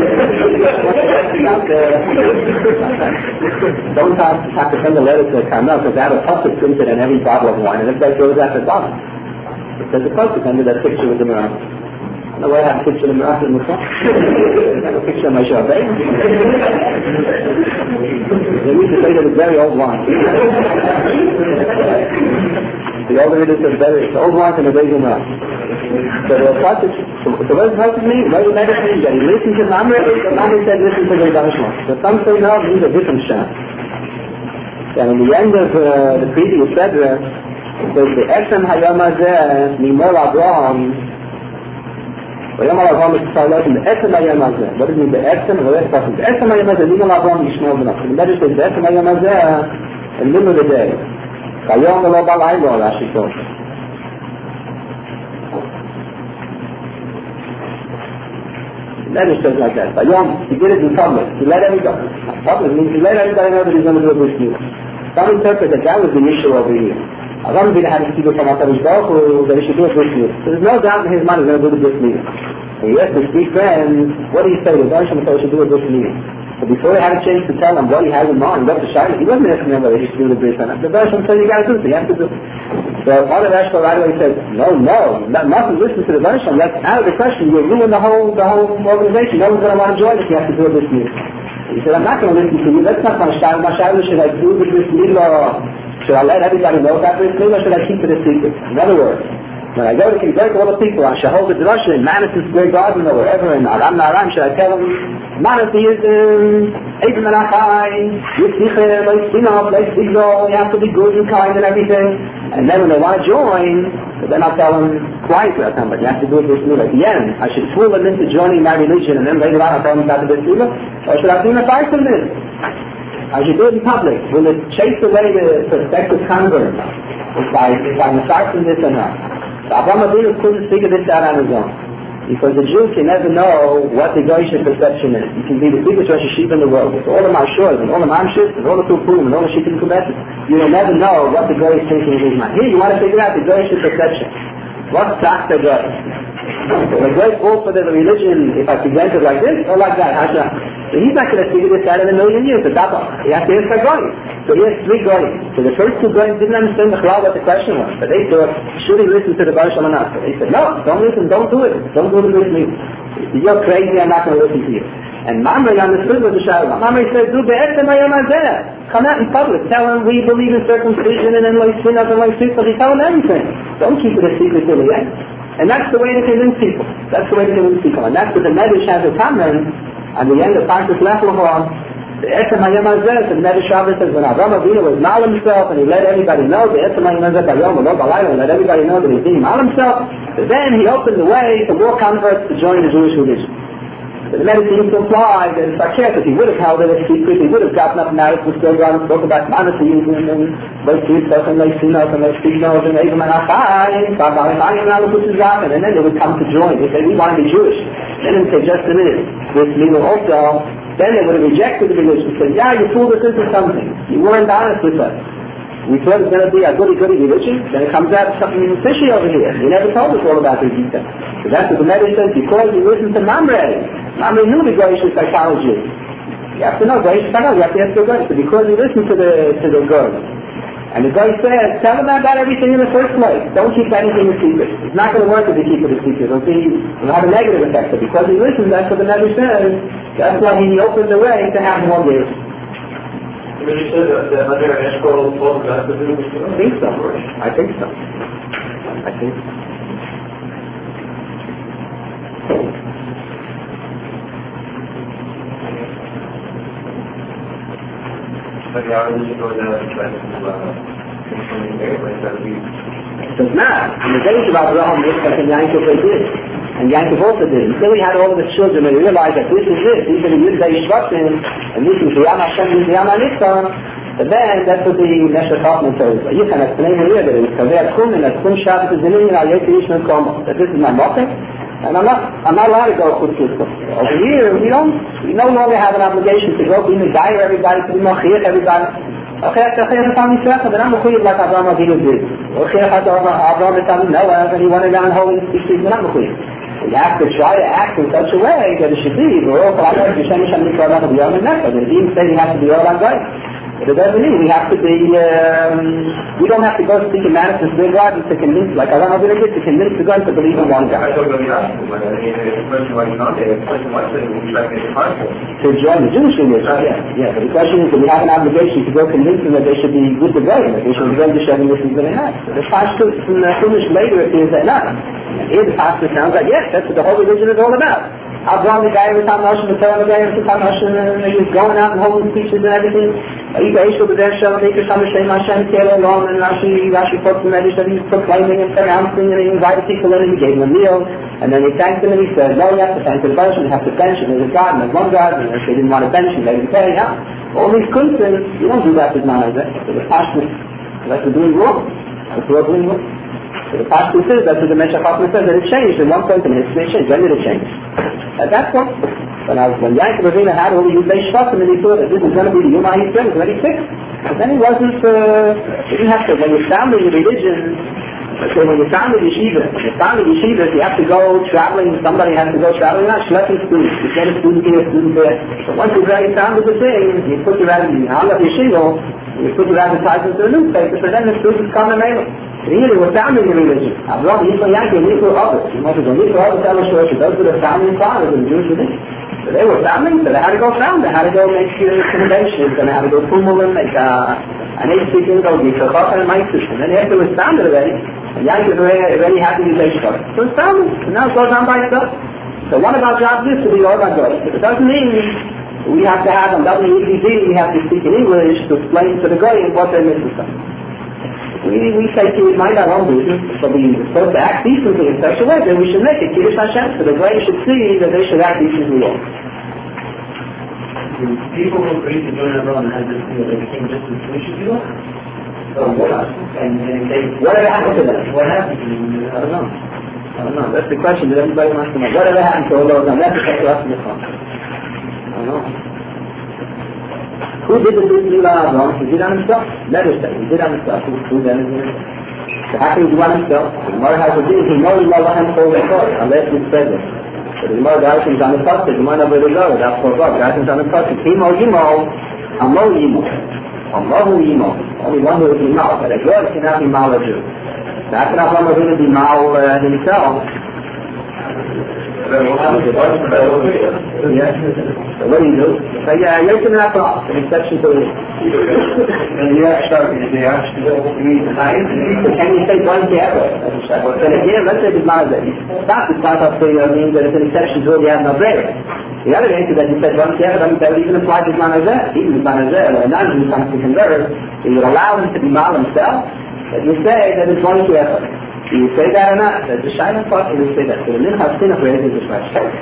Speaker 1: don't have to send a letter to Carmel because they have a puppet printed in every bottle of wine, and if that goes at the bottom, there's a puppet under that picture with the Meraglim. I don't know why I have a picture of the Meraglim in the front. I have a picture of my Shabbat. They used to say that it's very old wine. The older it is, the better. It's old wine and the baby milk. So what does it mean? What does that mean? That he listened to Mamre? Mamre said listen to the Dashma. So some say no, these are different shams. And in the end of the previous Sedra, it says the Esem Hayom Hazeh Mimol Abraham. Hayom Abraham is Tzalot in the Esem Hayom Hazeh. What does it mean? The Esem, the Esem Hayom Hazeh Mimol Abraham Yishmol B'nach. The Medrash says the Esem Hayom Hazeh in the middle of the day. Hayom Lo Balaylo, Rashi told. That is just like that. He did it in public. He let everybody. Public means he let everybody know that he's going to do a Brit Milah. Some interpret that was the issue over here. Avram Avinu had to speak from HaKadosh Baruch Hu that he should do a Brit Milah. So there's no doubt in his mind he's going to do the Brit Milah. And he asked his three friends, what do you say? The Baruch Hashem said he should do a Brit Milah. So before they had a chance to tell him what he had in mind, what the Shaila, he wasn't asking them whether he should do the Brit Milah. The Baruch Hashem said you got to do it. You have to do it. So one of Eshkol right away said, no, nothing listen to the Baruch Hashem. That's out of the question. You're ruining the whole organization. No one's going to want to join if you have to do a Brit Milah. He said, I'm not going to listen to you. That's not my Shaila. My Shaila, should I do the Brit Milah? Should I let everybody know about Brit Milah, or should I keep it a secret? In other words, when I go to convert all the people on Shehovah Drasha in Madison Square Garden or wherever in Aram Naram, should I tell them monotheism, Abraham and Achai, Yitzchak, Loistinov, Loistiglo, you have to be good and kind and everything. And then when they want to join, then I'll tell them quietly, I'll tell them, but you have to do it this Milah. At the end, I should fool them into joining my religion, and then later on I'll tell them about the Milah, or should I do an advice on this? I should do it in public. Will it chase away the prospective convert if I'm asking this or not? So Avraham Avinu couldn't figure this out on his own. Because the Jew can never know what the Goyish perception is. You can be the biggest Rosh Hashiva in the world. With all the Mashurs and all the Mamshis and all the Tulpum and all the Shittim Kubetis, you will never know what the Goyish thinking in his mind. Here you want to figure out the Goyish perception. What's the Goyish? The great fault for the religion, if I present it like this or like that, Hashem. So he's not going to figure this out in a million years. The Daba, he has to ask a goy. So he has 3 goys. So the first 2 goys didn't understand what the question was. But they thought, should he listen to the Baruch Hamanasa? They said, no, don't listen, don't do it. Don't do it with me. You're crazy, I'm not going to listen to you. And Mamre understood what the Shara. Mamre said, do be'etzem hayom hazeh. Come out in public. Tell him we believe in circumcision and in loisinah and loisinah. Tell him everything. Don't keep it a secret till the end. And that's the way to convince people. That's the way to convince people. And that's what the Medrash has a comment. At the end of Parshas Lech Lecha, the Etzem Hayom Hazeh, the Medrash Shabbos says, when Avraham Avinu was mal himself and he let everybody know, the Etzem Hayom Hazeh Bayom V'lo Balayla, and let everybody know that he's being mal himself, but then he opened the way for more converts to join the Jewish religion. But the Medrash seems to imply that it's Fakir, if he would have held it a secret, he would have gotten up and out and still gone and spoke about monotheism and Loisinah and Loisinah and Loisinah and Eivim and Achai, and then they would come to join. They say, we want to be Jewish. Then they say, just a minute, this Mila also, then they would have rejected the religion. Said, yeah, you fooled us into something. You weren't honest with us. We thought it was going to be a goody religion, then it comes out something fishy over here. You never told us all about the Gita. So that's what the Medrash says, because you listen to Mamre. Mamre knew the Goyish psychology. You have to know Goyish psychology, you have to ask the Goyish. So because you listen to the Goyish. And the guy says, tell him about everything in the first place. Don't keep anything a secret. It's not going to work if you keep it a secret. It'll have a negative effect. But because he listens, that's what the Medrash says. That's why he opened the way to have more gifts.
Speaker 2: But you said that under an escrow told God to do this?
Speaker 1: I think so. I think so.
Speaker 2: But the religion goes out and tries to
Speaker 1: it does not. In the days of Abraham, this like Yankov did. And Yankov also did. Until he had all of his children, they realized that this is it. These are the Yudai Shvatim, and this is the Yam Hashem, this is the Yam Anitzah. But then, that's what the Meshach Chachman says. You can explain it here, that it's Kaveh Kum, and Kum Shabbat is the Ninyan Al-Yeti Yishman Komo. That this is my motto. And I'm not allowed to go to the over here, we no longer have an obligation to go be Medayer everybody, to be Mochiach everybody. Okay, that's the family second, but I'm Mochiach like Avraham Avinu did. Okay, Avraham Avinu Noah, and he wanted down holy species, but I'm Mochiach. You have to try to act in such a way that it should be. We're all collaborating, Hashem Hashem Nikra Rabbi Yom and Nekah. It didn't say you have to be all that right. But it doesn't mean we have to be, we don't have to go speak in Madison Square Garden to convince, like I don't know what it is, to convince the guy to believe in one God.
Speaker 2: I don't know the question why he's not there. The question why he's trying to get the conflict.
Speaker 1: To join the Jewish religion, yeah. But the question is, do we have an obligation to go convince them that they should be with the Goyim, that they should be going to Shem Yisrael that they have? The Pashtus from the Chumash later appears that not. And here the Pashtus sounds like, yes, that's what the whole religion is all about. Abraham the guy every time Hashem, the Torah the guy every time Hashem, and he was going out and holding speeches and everything. Yisrael b'der Shem, Mikra Shem Hashem, Hashem, Kela Lom, and Rashi quotes the Medrash that he was proclaiming and announcing, and he invited people in and he gave them a meal, and then he thanked them and he said, no, you have to thank the Baruch, you have to bench, and there's a God, and there's one God, and if they didn't want to bench, they didn't pay, all these kunsters, you don't do that with Manazeh. So the Pashtus, that's what doing wrong. That's what doing wrong. So the Pashtus says, that's what the Meshach Chachman says, that it changed. At one point in history, it changed. When did it change? At that point. When Yankov Avinu had all the Yudai Shvatim, and he thought that this is going to be the Yom HaYisrael, it was already fixed. But then he wasn't, he didn't have to, when you're founding a religion, so when you're founding yeshivas, you have to go traveling, somebody has to go traveling, not schlepping students. You get a student here, a student there. So once you've already founded the thing, you put your yeshiva, you put your advertisements in the newspaper, so then the students come and make them. So here they were founding the religion. Avraham, Yisrael, Yankov, Yisrael, others. You must have done Yisrael, others, Elishua, those were the founding fathers of the Jewish religion. So they were founding, so they had to go found. They had to go make conventions, and they had to go pummel and make an eight-speaking go give and maisus. And then after it was founded already, and Yankov already had the Yiddish. So it's founded, and now it goes on by itself. So one of our jobs is to be all about God. It doesn't mean we have to have on WEBD, we have to speak in English to explain to the guy what they're missing something. We say to mind our own business, but we're supposed to act decently in such a way that we should make it Kiddush Hashem, so the Goyim should see that they should act decently also.
Speaker 3: People who agree to join Abraham and have this deal, they became just as we should do it? So
Speaker 1: whatever happened to them?
Speaker 3: What happened to them?
Speaker 1: I don't know. That's the question that everybody wants to know. Whatever happened to all those? That's the question to ask in the phone. I don't know. Who did the Brit Milah Avraham? He did on himself. Never said. He did on himself. Who then is it? So how can he do on himself? The Gemara has a deal. He knows Allah and told the Torah, unless he says it. So the Gemara Darshans on the pasuk. The Gemara never really goes. That's for God. Darshans on the pasuk. Himo yimo, hamo yimo, hamohu yimo. Only one who is yimal. But a God cannot be mal a Jew. That's not one who is be mal himself. Yeah. So what do you do? So yeah, you're going to have an exception to it.
Speaker 2: And you actually, they actually
Speaker 1: So can you say one together? Then again, let's say it's not that. Stop the start of saying means that it's an exception to it, you have no break. The other answer that you said one together, that would even apply to Manazeh. Even if Manazeh, or a non-Jew comes to convert, you would allow him to be mal himself, but you say that it's one together. Do you say that or not? There's a Shaila part you say that. So the Minchas Sinach raises this question.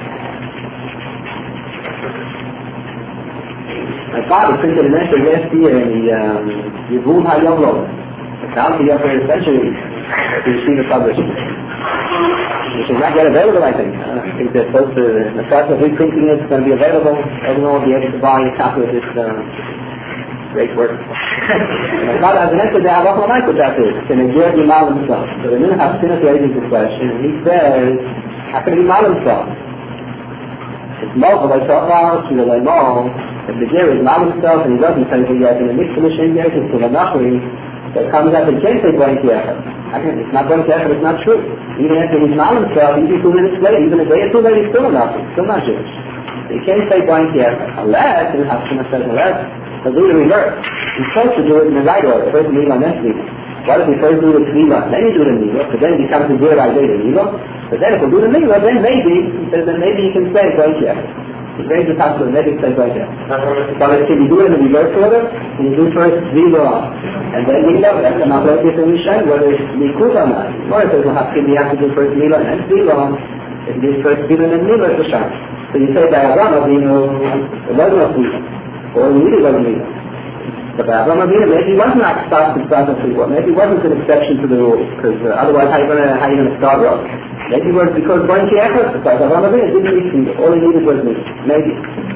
Speaker 1: My father printed an entry last year in the Yevun HaYom Lo. It's out here for a century to receive a publishing. Which is not yet available, I think. I think they're supposed to, the process of reprinting it is going to be available. Everyone will be able to buy a copy of this great work. My father has an answer to Halacha L'Maisa about this. Can a Jew be mal himself? So the Minchas Sinach raises this question, and he says, how can he be mal himself? It's more of a Torah, to the Leimon, if the Jew is mal himself and he doesn't say that he has an mixed commission here, to the Nachri, that comes up and can't say going to Echad. It's not going to Echad, it's not true. Even after he's mal himself, even 2 minutes later, even a day or 2 later, he's still a Nachri, still not Jewish. So you can't say going to Echad. Unless, and Minchas Sinach says unless, so do the reverse. He's supposed to do it in the right order. First Nila, next Nila. What if we first do the Nila, then you do the Nila, but then it becomes a good idea, the Nila. But then if we do the Nila, then maybe, he says, then maybe you can say Goytia. He raises the possibility, maybe you can say Goytia. But if you do it in the reverse order, you do first Nila, and then Nila, that's an operative solution, whether it's Nikud or not. Or if you have to do first Nila and then Nila, if you do first Nila and then Nila, it's a shot. So you say that Avraham Avinu, it wasn't a Nila. Or we really wasn't Nila. But Avraham Avinu, maybe he wasn't like start to start of people. Maybe he wasn't an exception to the rule, because otherwise how are you going to start off? Maybe it was because going to Echad, because Avraham Avinu didn't need Nila. All he needed was Nila. Maybe.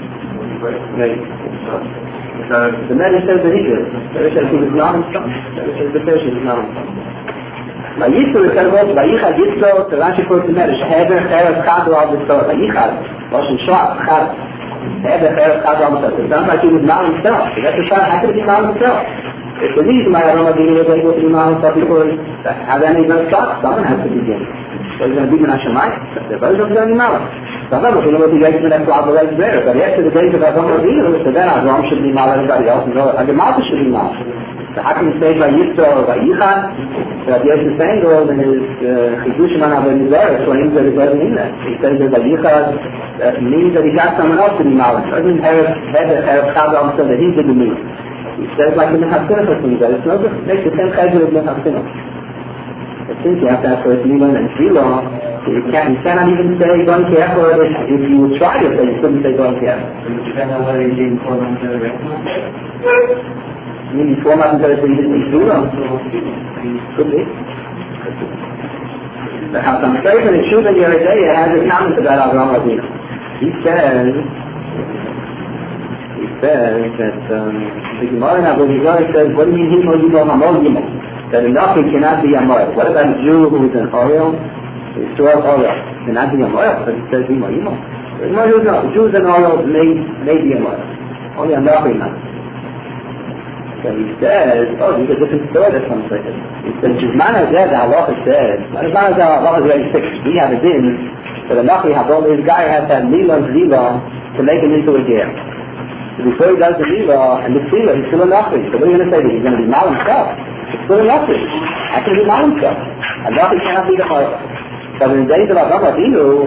Speaker 1: The Medrash says that he did. The Medrash says he was not himself. The Medrash says the Medrash was not himself. Vayitzu is said also, Vayichad Yitzro, to Rashi quotes the Medrash, Heber, Cherev, Chadu, Al B'Sor, Vayichad, Loshen Shach, Chad. Heber, Cherev, Chadu, Al B'Sor. It sounds like he was mal himself. So that's the time, how could he be mal himself? If the reason why Avraham Avinu was able to be mal himself before, how then he's going to start? Someone has to begin. So he's going to be Min HaShamayim. The brothers are going to be mal. So Avraham Avinu was the guy to that all the legs there. But after the days of Avraham Avinu, so then Avraham should be mal everybody else, and the Malta should be mal. So how can you say by Yitzro or by Yichad? That Yesh is saying, well, in his Chidushim on Avenizor, claims that it doesn't mean that. He says that by Yichad means that he got someone else to be mal. It doesn't have Chazal so that he did the meal. He says like the Minchas Sinach things that it's no good. It makes the same chayzer as Minchas Sinach. But since you have to have first Milan and Tefillah, so you cannot even say going to Echad if you would try to say you couldn't say going to Echad.
Speaker 2: depends on whether he's being called on to the
Speaker 1: I mean, before Matan Torah, he didn't do them. Could be. The Hasam Sefer in Shuvah Yeridea has a comment about Avraham Avinu. He says that the Gemara in Avenizor says, what do you mean Himo Yimo Hamo Yimo? That nothing cannot be a Moel. What about a Jew who is an Oriel? He's 12 Oriel. Cannot be a Moel, but he says Himo Yimo. The Jews and Oriel may be a Moel. Only a nothing not. So he says, oh, there's a different story or something. He says, Zman Hazeh, the halacha says, Zman Hazeh, the halacha is very fixed. We have a din, so the Nachri Habol, this guy has to have Milah to make him into a ger. So before he does the Milah and the Tefillah, he's still a Nachri. So what are you going to say? That he's going to be mal himself? He's still a Nachri. How can he be mal himself? A Nachri cannot be the Chorah. So in the days of Avraham Avinu,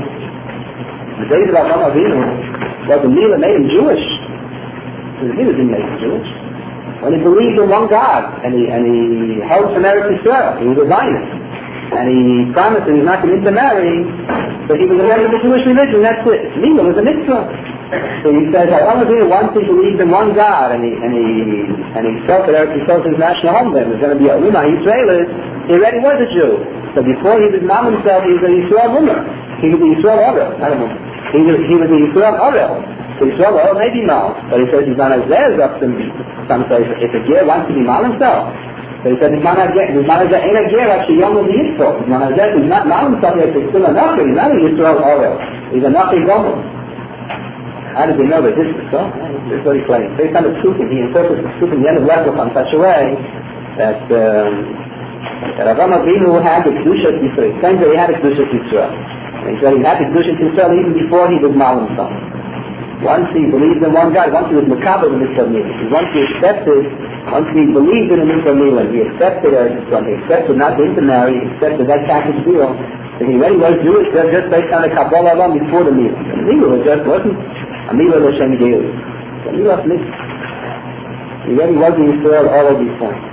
Speaker 1: well, the Milah made him Jewish. So the Milah didn't make him Jewish. When he believed in one God, and he held from Eretz Yisrael, he was a Zionist, and he promised that he was not going to intermarry, but he was a member of the Jewish religion, that's it. Milah was a mitzvah. So he says, once he believed in one God, and he felt that Eretz Yisrael was his national homeland, there was going to be a Ummah Yisraelis, he already was a Jew. So before he was not himself, he was a Yisrael Ummah. He was a Yisrael Orel. He was a Yisrael Orel. So Yisrael Orel may be mal, but he says he's not as there as up to some place. If a Ger wants to be mal himself, So he said, he's not a ger, actually, Yom of the Yisrael. He's not something that's still a Nachi, he's not a Yisrael oil. He's a Nachi Gomer. How did they know that this is so? This is what he claims. Based on the Sufim, he interprets the Sufim, the end of Lechem, in such a way that Avraham Avinu had the Kedusha Yisrael. He claims that he had the Kedusha Yisrael. And he said he had the Kedusha Yisrael even before he was Mal himself. Once he believed in one God, once he was Mekabel in the Mitzvah Milah, once he believed in the Mitzvah Milah, he accepted not to intermarry, he accepted that package deal, then he already was Jewish just based on the Kabbalah alone before the Milah. The Milah wasn't a Milah L'Shem Geilu. The Milah Mitzvah. He already was in Israel all of these points.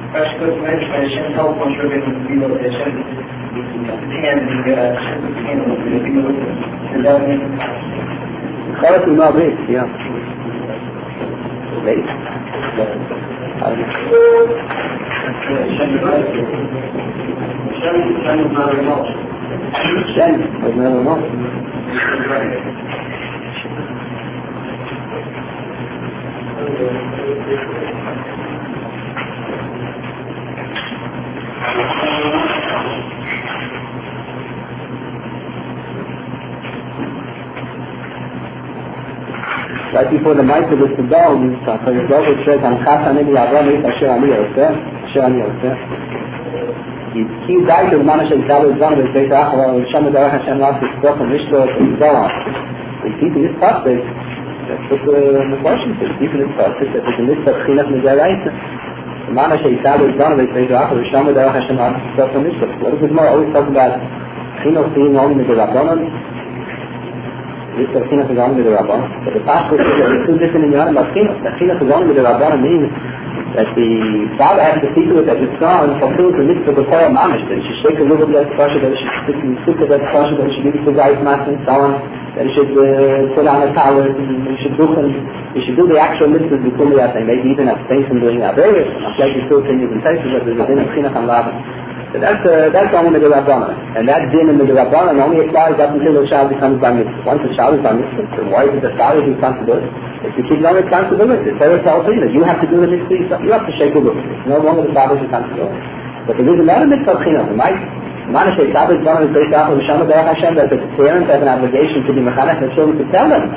Speaker 1: Chalas is not big, yeah. Big. Shem was not remote. Right before the Ma'aser was to go, the Bible says, "Hanchas Ani Avraham et Asher Ani Yosef." He died to the Mamash Yisrael Zon of Beit Achra, Shem Derech Hashem lost his stuff and Mishlo and so on. We see in this pasuk, that's what the question is. We see in this pasuk that it's a list of Chinach Midaraisa. The Mamash Yisrael Zon of Beit Achra, Shem Derech Hashem lost his stuff and Mishlo. What is the Gemara always talking about? Chinach being only Midrabanan. This is Chinach is only Midrabanan. But the pasuk is that it's two different in Yohanan about Chinach. That Chinach is only Midrabanan means that the father has to see to it that his son fulfills the mitzvah of the Torah Mamish, that he should shake a little bit of that pressure, that he should stick to that pressure, that he should give it to Zayis Matzah and so on, that he should put on a towel, and he should do the actual mitzvahs before the Yaseh, maybe even abstain from doing Averis, and I'm like you still opinions and places that there's a din of Chinach and Lavan. So that's only the Rabbana. And that din in the Rabbana only applies up until the child becomes Bar Mitzvah. Once the child is Bar Mitzvah, so why is it the father's responsibility? It's the kid's own responsibility. The Torah tells you that you have to do the mitzvah yourself. You have to shake a look. It's no longer the father's responsibility. But there is another mitzvah of Chinuch. Mamash Yisrael is one of the Beit Achra V'Shem Derech Hashem, that the parents have an obligation to be mechanech their children, to tell them.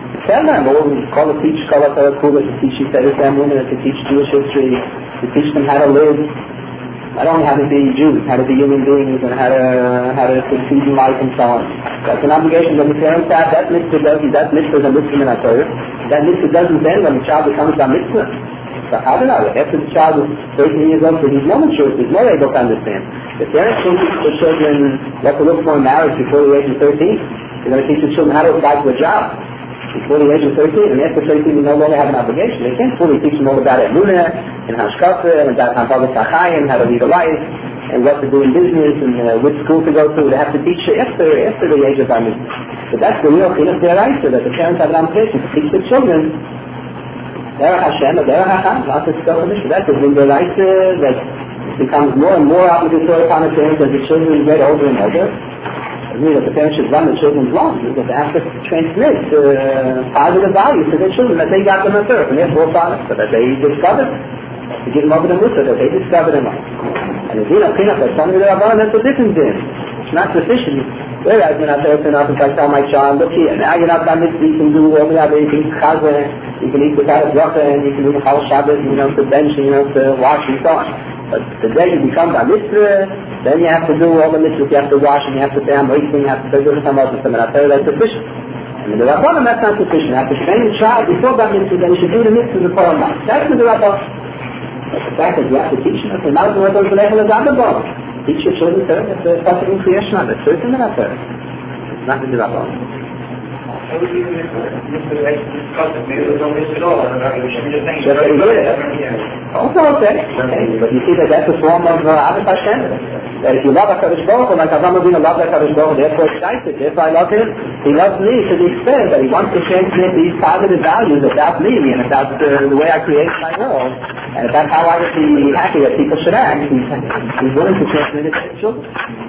Speaker 1: Or we call it teach Kala Torah Kula, to teach Yisrael family, to teach Jewish history, to teach them how to live. Not only how to be Jews, how to be human beings, and how to succeed in life and so on. That's an obligation that the parents have. That mitzvah is a mitzvah in our Torah. That mitzvah doesn't end when the child becomes a mitzvah. So how do I know? After the child is 13 years old, so he's more mature, he's more able to understand. The parents will teach the children what to look for in marriage before the age of 13. They're going to teach the children how to apply to a job before the age of 13, and after 13 they no longer have an obligation. They can't fully teach them all about Emunah and Hashkafa and about Hanfavas HaChaim, how to lead a life, and what to do in business, and which school to go to. They have to teach after the age of Bar Mitzvah. But that's the real Chinuch D'Oraisa, that the parents have an obligation to teach the children Derech Hashem or Derech Hacham, not to stuff in That's the D'Oraisa that becomes more and more obligatory upon the parents as the children get older and older. It means that the parents should run the children's lives, that they have to transmit positive values to their children that they got them on earth and their forefathers, so that they discovered, to give them over the mitzvah that they discovered in life. And the din of Chinuch, that's something that that's a different din. It's not sufficient. Whereas when I turn up and I tell my child, look here, now you're not done this, you can do all the other, you can eat chazah, you can eat without a bracha, and you can do the Chal Shabbos, to bench, to wash and so on. But the day you become a mitzvah, then you have to do all the mitzvahs, you have to wash, and you have to pay Amorim, you have to do some other stuff, and I tell you that's sufficient. And the Rabbanim, that's not sufficient. You have to train the child before that mitzvah, then you should do the mitzvah before a month. That's the Rabbanim. But the fact that you have to teach them, and now the Rabbanim is on the ball. Teach your children to it's a possible creation of it. So it's in the Rabbanim. It's not in the Rabbanim. Also okay. But you see that that's a form of Ahavas Hashem. That if you love HaKadosh Baruch Hu, like Avraham Avinu loved HaKadosh Baruch Hu, therefore excited, therefore I love him. He loves me to the extent that he wants to transmit these positive values about me and about the way I create my world. And that's how I would be happy that people should act. He's willing to transmit it to his children.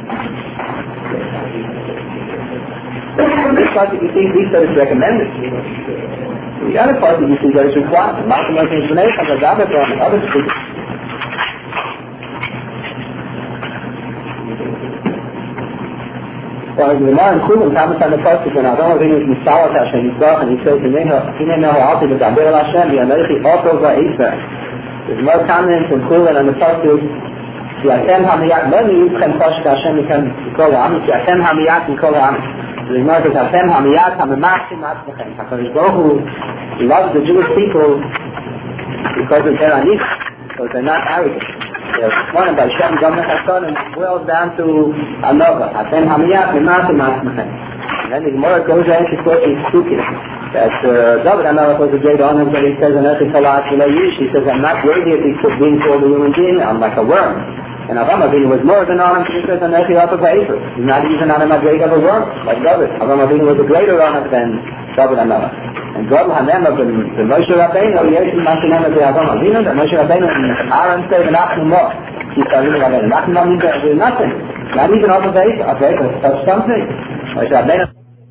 Speaker 1: This part that you see, these that is recommended. The other part that you see that is required. Malcolm was in Shonei, and the other speakers. So the Gemara in Chulin comes on the first when Adam Avinu is Misawat Hashem Yisrach, and he says, Hine Mehu Alti B'Daber Hashem, V'Yamerechi Oto V'Eifer. The Gemara comments in Chulin on the first is, V'Yachem HaMiyat, Lo Miyutchem Koshka Hashem Yikol Ha'amis, V'Yachem HaMiyat Yikol Ha'amis. The Gemara says, Hashem HaMiyat HaMemachim Atzmechem. HaKadosh Baruch Hu, he loves the Jewish people because of their anif, because they're not arrogant. They're wanted by Shem Gamnech Hassan and boils down to another. Hashem Hamiyat Memasim Asmechem. And then the Gemara goes on to quote in Sukkim that David HaMelech was a great honor, but he says in Echi Salat Yish, he says, I'm not worthy of being called a human being, I'm like a worm. And Avraham Avinu was more than honor, he says in Echi Oto V'Eifer. He's not even on a grade of a worm, like David. Avraham Avinu was a greater honor than David HaMelech. And God Hanem of the Moshe Rabbeinu, Yesh Mashiach of the Avraham Avinu, the Moshe Rabbeinu and Aaron say V'nachnu Mo. He's telling me Rabbeinu. Nachnu Mo means there's nothing. Not even off of V'Eifer. A V'Eifer touch something. Moshe Rabbeinu.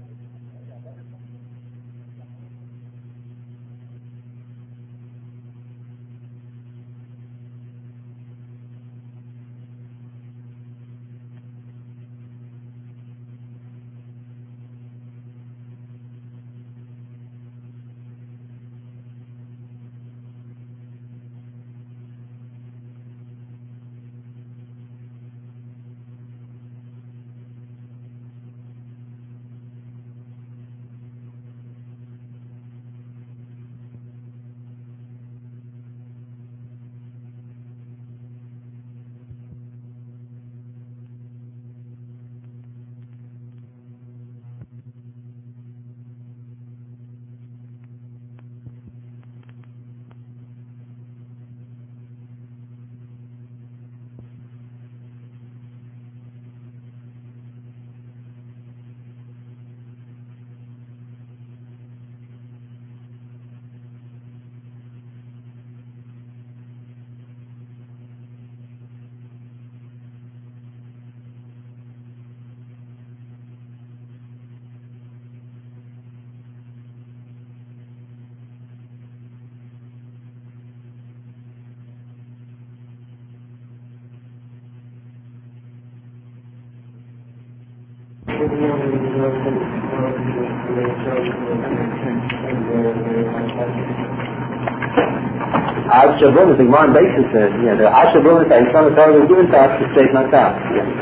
Speaker 1: Ashavun, the Gemara basis says, the Ashavun that Yisrael was already given to us to state myself.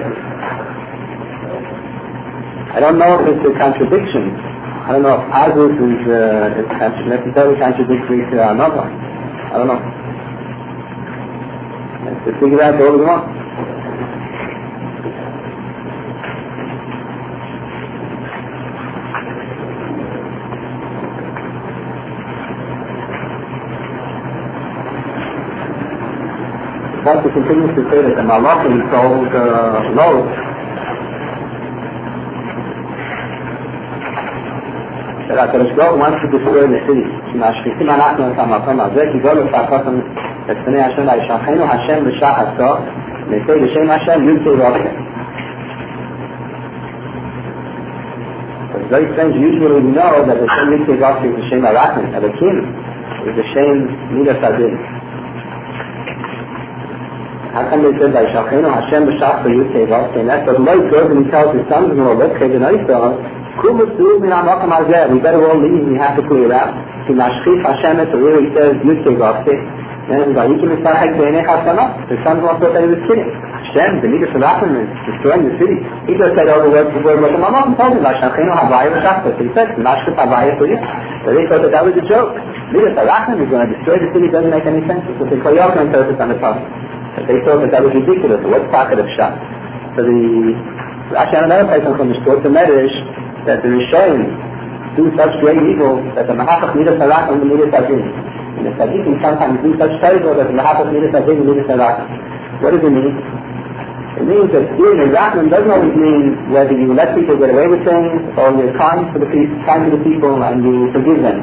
Speaker 1: I don't know if it's a contradiction. I don't know if Azus is necessarily contradictory to another. I don't know. Let's figure out all we want. But he continues to say that the Malachim told Lot that HaKadosh Baruch Hu wants to destroy the city. Mashchitim anachnu et hamakom hazeh ki go lefa'akotam et pnei Hashem v'yishachenu Hashem b'shach hatzor v'netei b'shem Hashem yudkei v'ochem. It's very strange. Usually we know that the Shem yudkei v'ochem is the Shem Arachim, Elokim is the Shem Midas Hadin. How come they said by Shachenu Hashem b'shach b'yudkei v'ochem? That's what Lot goes and he tells his sons-in-law, let's take an Eisel. We better all leave, we have to clear it out. To Mashchif Hashem, so here he says, Yudkei V'Ochem. And Vayikim Yisarhek B'nei Chasanah. The sons thought that he was kidding. Hashem, the Midas Hadin is destroying the city. He just said all the words what the Malachim told him, Shachenu Havaya b'shach. So he said, Mashchif Havaya for you. So they thought that was a joke. Midas Hadin is going to destroy the city, doesn't make any sense. So they call Yochanan interpret on the top. But they thought that was ridiculous. So what's pocket of shot? So actually another place on the Shtor to Medrash that the Rishonim do such great evil that the Mahachach Midas Harachim and the Midas Hadin. And the Tzadikim sometimes do such terrible that the Mahachach Midas Hadin and Midas Harachim. What does it mean? It means that doing the Rachman doesn't always mean whether you let people get away with things or you're kind to the people and you forgive them.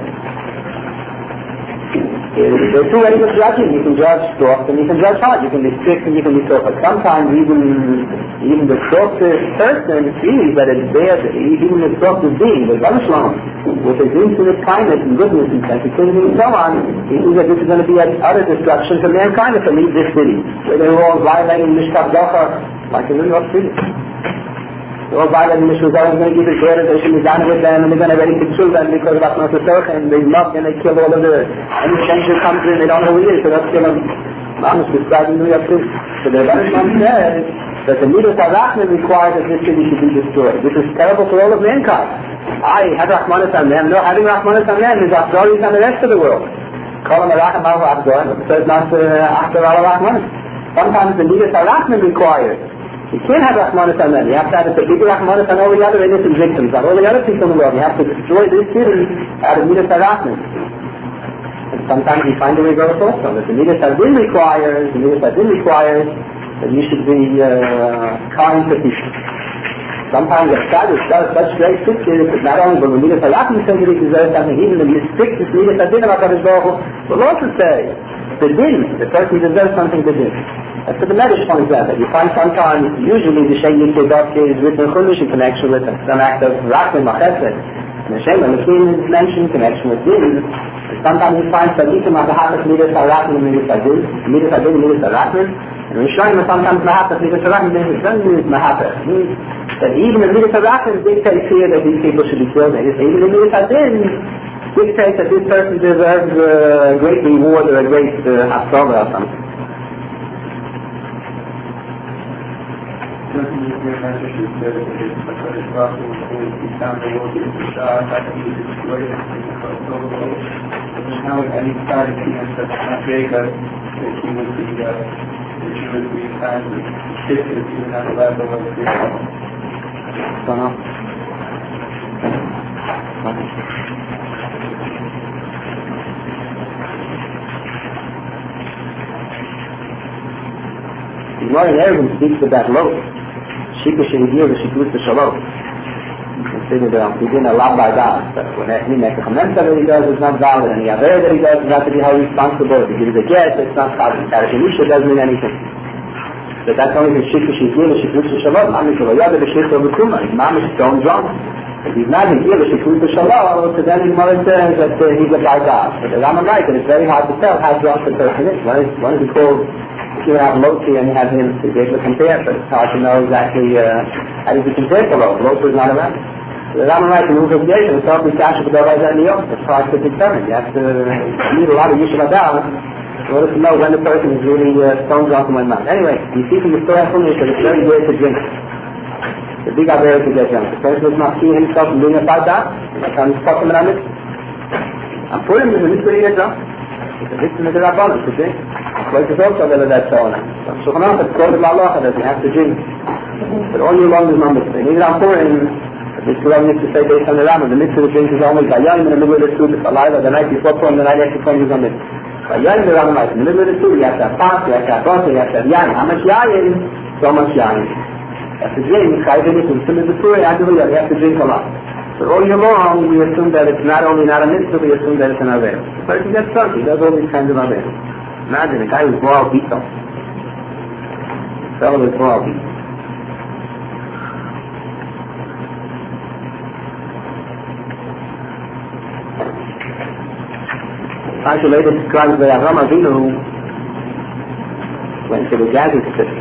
Speaker 1: There are two ways of judging. You can judge soft and you can judge hard. You can be strict and you can be soft. But sometimes even the softest person sees that it's there, even the softest being, the Ramashlam, with his infinite kindness and goodness and sensitivity and so on, he sees that this is going to be utter destruction for mankind if they leave this city, where they're all violating Mishkat Zohar like in New York City. or by the Mishra is always going to give it care, they should be done with them, and they're going to raise the children because of Rahman Sassoch, and they love and they kill all of any stranger comes in, they don't know who he is, so that's killing Mom is describing New York City. So the Rebbe says that the Midas HaRachman requires that this city should be destroyed. This is terrible for all of mankind. I have Rahmanas on them. No, having Rahmanas on them is Achdoris on the rest of the world. Call them a Racham al Achdoris, but it says not Achdoris al Rahmanas. Sometimes the Midas HaRachman requires. You can't have Rahmanas on them. You have to have a bigger Rahmanas on all the other innocent victims, on all the other people in the world. You have to destroy this city out of Midas HaRachman. And sometimes you find the reverse also, that the Midas HaDin requires that you should be kind to people. Sometimes the Tzaddik does such great pictures that not only will the Midas HaRachman say that he deserves something, even the strictest Midas HaDin of HaKadosh Baruch Hu will also say the din, the person deserves something to do. That's what the Medrash points out, that you find sometimes, usually the Shem Yisrael Dovke is written in Chumash in connection with some act of Rachman Machesed, and the Shem Elohim is mentioned in connection with din. Sometimes you find Tzaddikim have the Hafez Midas HaRachman and Midas HaDin, Midas HaDin and Midas HaRachman, and Rishonim sometimes Mahafez Midas HaRachman, Midas Mahafez. Means that even the Midas HaRachman dictates here that these people should be killed, and even the Midas HaDin dictates that this person deserves a great reward or a great haftarah or something.
Speaker 2: Now, any started to such not very good that she would be kind of shifted to another level of the
Speaker 1: Gemara in Eruvin speaks about low. Shika Shehidiyah v'Shikut v'Shalom. Consider that he didn't allow by God. But when any Mekhamem that he does is not valid, and the Aver that he does is not to be held responsible. If he gives a get, it's not valid. Karashanisha doesn't mean anything. But that's only the Shika Shehidiyah v'Shikut v'Shalom. Mamish Ravayah v'Shikut v'Kuma. He's Mamish stone drunk. If he's not in here v'Shikut v'Shalom, so then the Gemara says that he's a by God. But the Rambam writes that it's very hard to tell how drunk the person is. One is called you have Loti and you have him to be able to compare, but it's hard to know exactly how does he compare to Lot. Lot is not around. So the Rambam writes in the Uvah it's all Kasha B'Davai Zaniyot. It's hard to determine. You have to need a lot of Yishuv Adam in order to know when the person is really stone drunk and when not. Anyway, you see from the story of Chumash that it's very good to drink. The big Aver to get drunk. The person does not see himself in doing a Fada, and comes talking around it. And Purim is a mitzvah to get drunk. It's a mitzvah to Rabbanon to drink. Like it's also that that's all. So it's called the Malacha that you have to drink. But all year long is not mitzvah. Even on Purim, this Quran needs to say based on the Rambam, the mitzvah to drink is only by Yom in the middle of the Sukkot, it's alive, the night before Purim, the night after Purim is on mitzvah. By Yom the Rambam writes, in the middle of the Sukkot, you have to have fast, you have to have water, you have to have yayin. How much yayin? So much yayin. You have to drink, you have to drink a lot. So all year long, we assume that it's not only not a mitzvah, we assume that it's an Aver. The person gets drunk, he does all these kinds of Aver. Imagine a guy who's moral beat them. A fellow with moral beat. Pasha later describes that Avram Avinu went to the Gazit city.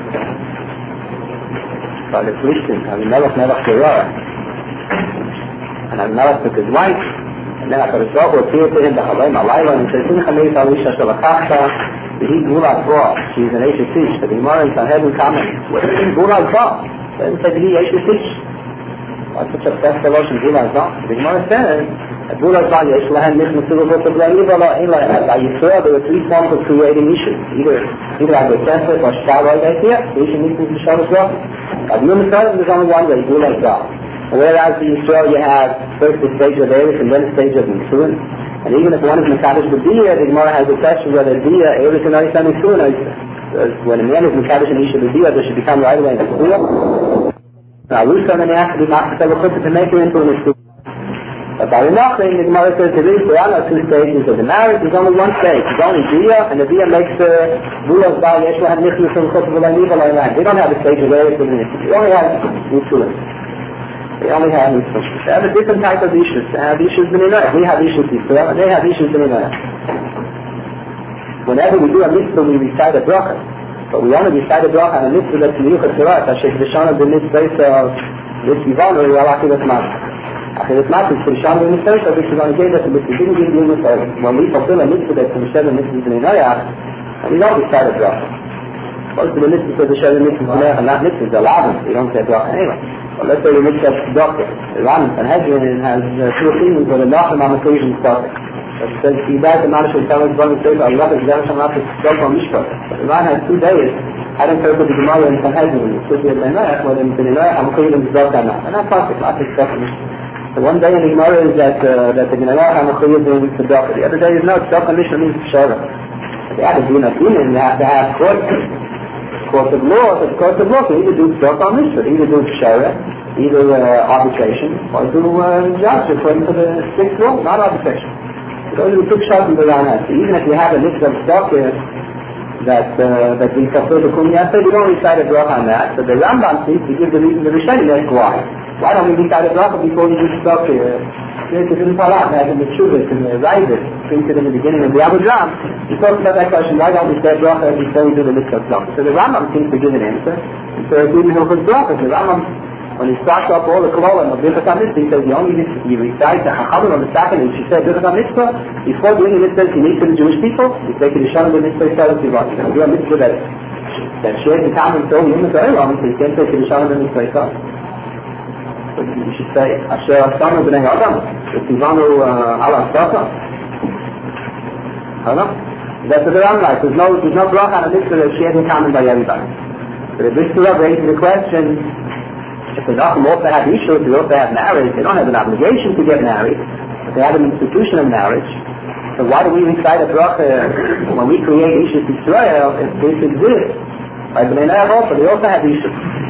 Speaker 1: By the Philistines, Avimelech Melech Terah. And Avimelech took his wife. And then HaKadosh Baruch Hu appeared to him the Halayim Alayla and he said, Simcha Meis Alisha Shalakachta V'hi Gvulad Ba. She's an Eshet Ish. The Gemara in Sanhedrin comment, what do you mean Gvulad Ba? It doesn't say V'hi Eshet Ish. What's such a festival in Gvulad Ba? The Gemara says, at Gvulad Ba Yesh Lahem Nishma Silvot B'Lani V'la In Lahem. By Yisrael there were three forms of creating issues. Either Agotefet or Shkava Idea. The Isha Nishma Shalak Ba. By the Yom Yisrael there's only one way, Gvulad Ba. Whereas in Israel you have first the stage of Eretz and then the stage of Nisuin. And even if one is Mekadosh B'Diyah, the Gemara has a question whether Diyah, Eretz and Eretz and Nisuin. When a man is Mekadosh and Isha B'Diyah, there should become right away in Nisuin. Now, Rusam and Yachid is not to make it into a Nisuin. But by the Nachrim, the Gemara says there are no two stages of the marriage, there's only one stage. There's only Diyah, and the Diyah makes the Bulas Ba Yesh Lahem Nichlu from Chot V'Lani V'Lani. They don't have a stage of Eretz and Nisuin. They only have Nisuin. They only have mitzvahs. They have a different type of issues. They have issues in Inayah. We have issues in Israel, and they have issues in Inayah. Whenever we do a mitzvah, we recite a bracha. But we only recite a bracha on a mitzvah that's Miyuchat Torah, Tashek V'Shana B'Mitzvah of this Yvonne will Achilas Matzah. Achilas Matzah is for the Shalom in the Mitzvah, so this is going to give us a mitzvah. Didn't give you a mitzvah. When we fulfill a mitzvah that's in the Shalom mitzvah in the Noyach, and we don't decide a bracha. Most of the mitzvahs of the Shalom mitzvah are not mitzvahs, they're lavins. You don't say bracha anyway. Well, let's say the mitzvah is doctor. The Ram and Hedron has two opinions where the Nachem on occasion is doctor. It says, he died the Manash of Talmud Zon and Sefer, Allah is Zerach Shem Rafa, Zon on Mishpat. The Ram has 2 days. I don't care what the Gemara in Sanhedrin, it's supposed to be a Benayach, whether it's in Benayach, I'm okay with the Zot or not. And that's possible, not this stuff. The one day in the Gemara is that the Benayach, I'm okay with the Zot. The other day is no, Zot and Mishpat means Shara. They have to do an opinion, you have to have court of law, so either do Zot or Mishpat, either do Shara, either arbitration, or do judge according to the strict law, not arbitration. Those are the 2 shots in the Ram has. Even if you have a list of Zot that we fulfill the Kunyah, we don't recite a bracha on that. So the Rambam seems to give the reason the Rishonim ask why. Why don't we recite a bracha before we do stuff here? It's in the Palat, as in the Shuvah, in the Raidus, printed in the beginning of the Abu Dham. He talks about that question, why don't we say bracha before we do the list of stuff? So the Rambam seems to give an answer. So it's even Hilchos bracha. The Rambam, when he starts up all the Kabbalah of Birchas HaMitzvah, he says you recite the Chachamim on the second, and she said Birchas HaMitzvah, before doing the mitzvah unique to the Jewish people, you take the Rishon of the mitzvah itself, you're going to do a mitzvah that shares the common soul, human to everyone, so you can't take the Rishon of the mitzvah itself. So you should say, Asher Asanu B'nei Adam, Tivanu Ala Asata. That's what the Ram like. There's no bracha on a mitzvah that's shared in common by everybody. But if this Torah raises the question, if the Nachem also have issues, they also have marriage, they don't have an obligation to get married, but they have an institution of marriage. So why do we recite a bracha when we create issues in Israel if this exists? By Bnei Noach also, they also have issues.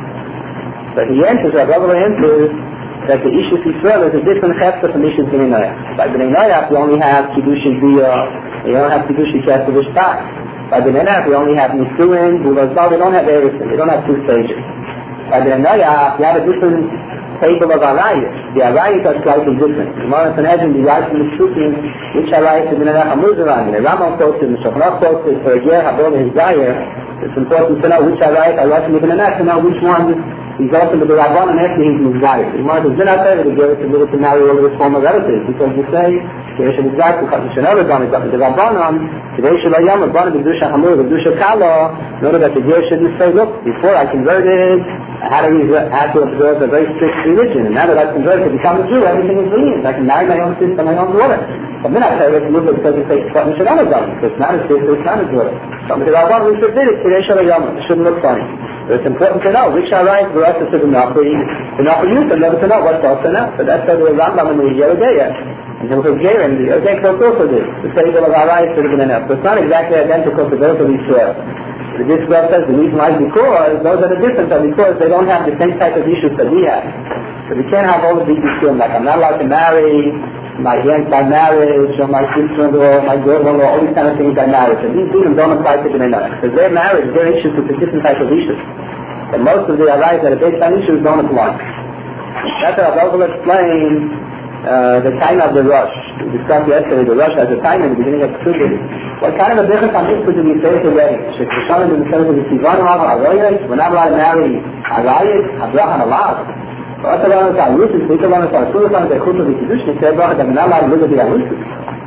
Speaker 1: But the answer, our brother answers, that the issues in Israel is a different chefta from issues in Bnei Noach. By Bnei Noach we only have Kiddushin Biyah, we don't have Kiddushin Chesed V'Shtak. By Bnei Noach we only have Nisuin, Bulazal, they don't have everything, they don't have 2 stages. By the Noyach, you have a different table of Arayas. The Arayas are slightly different. The Gemara Sanhedrin derives from the Shukim, which Arayas is in the Muzarani. The Rambam quotes it, the Shulchan quotes it, for a year, Habon and Hizayah. It's important to know which Arayas are Arayas in the next, to know which one results in the Rabban and after he's Mizayah. The Gemara does not say that the Gemara to marry all of his former relatives, because you say, Yesh Mizayah, because you should never done it, but the Rabbanon, today should I yam, Rabban, the Kedusha Hamur, the Kedusha Kala, in order that the Yesh should say, look, before I converted, I had to observe a very strict religion, and now that I've converted to become a Jew, everything is lenient. I can marry my own sister, my own daughter. But then I say, let's move it because it takes something should not have done. So it's not a sister, it's not a daughter. But because I want we should did it, today should have done it. It shouldn't look funny. But it's important to know which Arayas for us to the Nafri, the Nafri youth, and never to know what's also now. So that's why the Rambam in the Yeridea. And then with Gerim, the Yeridea also did. The table of Arayas should have been enough. So it's not exactly identical to those of Israel. The Disclosure says the reason why is because those are the difference are because they don't have the same type of issues that we have. So we can't have all of these issues like I'm not allowed to marry my aunt by marriage or my sister-in-law, my girl-in-law, all these kind of things by marriage. And these things don't apply to Bnei Noach because their marriage, their issues with a different type of issues. And most of the Arayas that are based on issues don't apply. That's what I will explain. The time of the rush. We discussed yesterday, the rush has a time in the beginning of the Sukkot. What kind of a difference on this do we say to wedding? Should the son of the Messiah be Sivan of Arayas? We're not allowed to marry Arayas, Abraham allowed. What's around us our roots? We around us our Sukkot, the Kut of the Kiddush, and say Abraham that we're not allowed to live with the Arusus.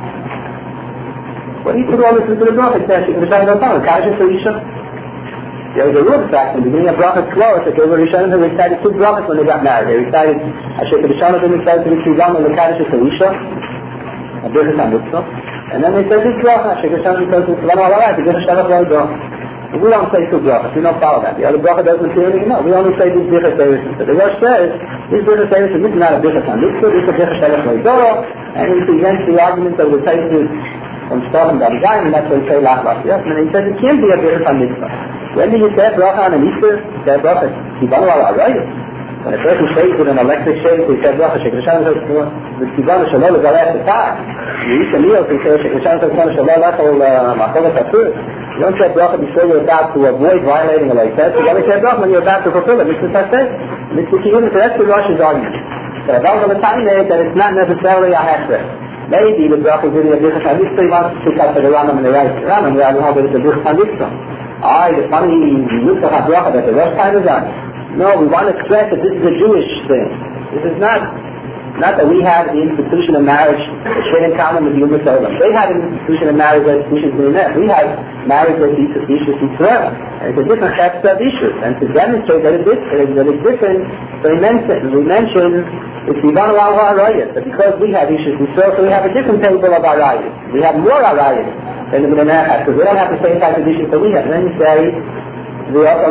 Speaker 1: What do you put all this into the Bracha? It says, the Messiah doesn't know, Kaddish for Isha. There was a rule fact in the beginning of Brachas Klos that they were Rishonim who recited 2 brachas when they got married. They recited Asher Kedushan of them recited to the Tzivam and the Kaddish for Isha, a Birchas HaMitzvah, and then they said this bracha, Asher Kedushan recited to the Tzivam al-Arai, the Birchas HaMitzvah. We don't say 2 brachas, we don't follow that. The other bracha doesn't say anything, no, we only say this Birchas HaMitzvah. So the Rosh says, this Birchas HaMitzvah is not a Birchas HaMitzvah, this is a Birchas HaMitzvah, and he presents the argument that we're taking from Storm and and that's what we say Lach Lach. Yes, and he says it can't be a Birchas HaMitzvah. When do you say bracha on an Easter? You say bracha Tivanu al Arayas. When a person shaves with an electric shave, he says bracha Shekrishan says the Tivanu Shalom is Arayas Tefah. You eat a meal, he says Shekrishan says Shalom Lachol Machovet Hafur. You don't say bracha before you're about to avoid violating a like that. You only say bracha when you're about to fulfill it. Mitzvah Taseh. Mitzvah Kiyun. So that's the Rosh's argument. So about the time that it's not necessarily a hechsher. Maybe the bracha is really a Birchas HaMitzvah. He wants to pick up the Rambam and the right. Rambam, we don't know that it's a Birchas HaMitzvah. The funny Mitzvah HaBracha that the Rosh time is on. No, we want to stress that this is a Jewish thing. This is not that we have the institution of marriage in common with the Ummah Olam. They have an institution of marriage as Issues Mineh. We have marriage as Issues Yisrael. And it's a different chapter of issues. And to demonstrate that it's different, so we mentioned it's Ivan Lau HaRayas, that because we have Issues Yisrael, so we have a different table of Arayas. We have more Arayas than the Mineh has, because we don't have the same type of issues that we have. And then you say, but we have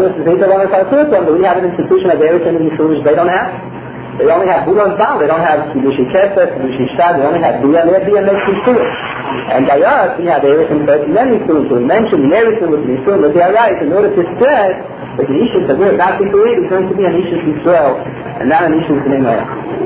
Speaker 1: an institution of everything in Yisrael which they don't have. They only have Bulan Zal, they don't have Kiddushi Kesef, Kiddushi Shad, they only have Bulan Lebi and Lebi Yisrael. And by us, we have everything but many Yisrael. So we mentioned everything with Yisrael, but they are right, in order to stress that the Ishus that we're about to create is going to be an Ishus Yisrael, and not an Ishus Mineh.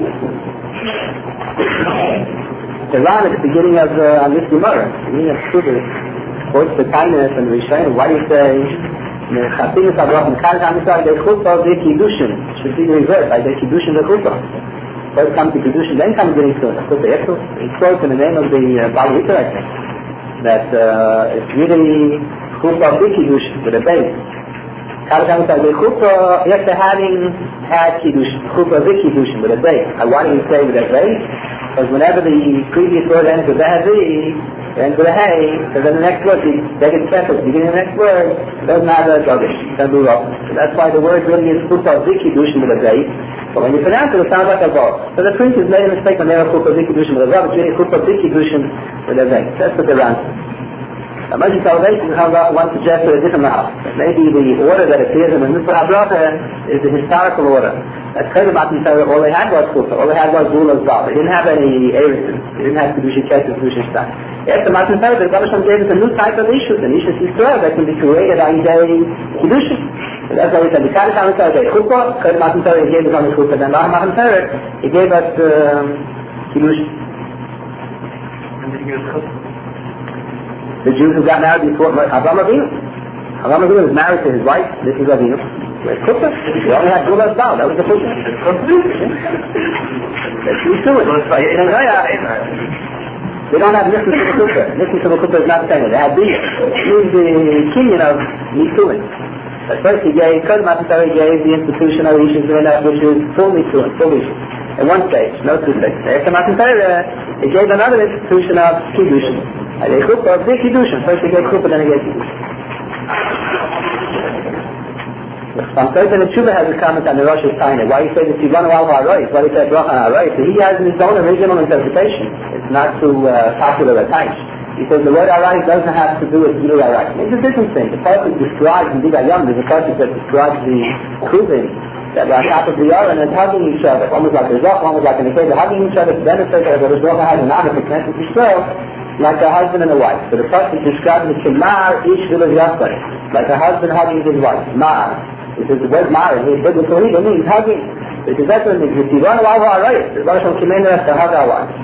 Speaker 1: Iran at the beginning of this Gemara, beginning of Shuvah, quotes the kindness and the Rishayim. Why do you say Chatinus Abraham Kal Hamisar De Chuppah De Kiddushin? Should be the reverse, like De Kiddushin De Chuppah. First comes the Kiddushin, then comes the Nisun. Of course, it quotes in the name of the Baal Yitzhak, I think, that it's really Chuppah De Kiddushin with a base. Kal Hamisar De Chuppah, yes, they're having had Kiddushin, Chuppah De Kiddushin with a base. Why do you say with a base? Because whenever the previous word ends with a heavy, ends with a hey, so then the next word, they get careful, beginning of the next word, doesn't have a dogish, doesn't do wrong. So that's why the word really is Chuppah De Kiddushin with a base. But when you pronounce it, it sounds like a vav. So the princes made a mistake when they were Chuppah De Kiddushin with a vav. It's really Chuppah De Kiddushin with a base. That's what they're answering. Now, Majid Salvation once suggested a different route. Maybe the order that appears in the Mitzvah HaBracha is the historical order. That's kind of Matan Torah. All they had was Chuppah. All they had was Bulan Zal. They didn't have any Eretz. They didn't have Kiddushi Kesef, Kiddushi Shad. After Matan Torah, the Rebbe Shem gave us a new type of issues, an Ishus Yisrael that can be created on day Kiddushi. So that's why we said the Kaddish Matan Torah gave Chuppah. Kind of Matan Torah he gave us on the Chuppah. Then Matan Torah he gave us Kiddushi. The Jews who got married before Avraham Avinu. Avraham Avinu was married to his wife. This is Avinu. Where's Chuppah? They only had Bulan Zal. That was the Chuppah. That's true to it. They don't have Nissen to the Chuppah. Nissen to the Chuppah is not the same. They had Biyah. He was the kinyan of Nisuin. But first he gave, Kod Matan Torah gave the institution of Ishus Mineh, which is full Nisuin, full Ishus. In one stage, no two stages. After Matan Torah, he gave another institution of Kiddushin. And they Chuppah of the Kiddushin. First he gave Chuppah, then he gave Kiddushin. Some person in Tshuva has a comment on the Rosh Hashanah. Why he said it's Yivanu Al HaRayis? Why he said Bracha on HaRayis? So he has his own original interpretation. It's not too popular at times. He says the word HaRayis doesn't have to do with Gilui HaRayis. It's a different thing. The pasuk describes in Digayam, there's a pasuk that describes the Kruvim that are on top of the Aron and hugging each other, almost like a Zoch, almost like an Ikeda, hugging each other to demonstrate that the Zoch has an honor for Knesset Yisrael, like a husband and a wife. So the pasuk describes the Kemar Ish Vilav Yasai, like a husband hugging his wife. Ma'ar. It says the word Ma'ar, it means hugging. Because that's what it means. If you run away with our rights, the Baruch Shem Kimeinu has to hug our wives.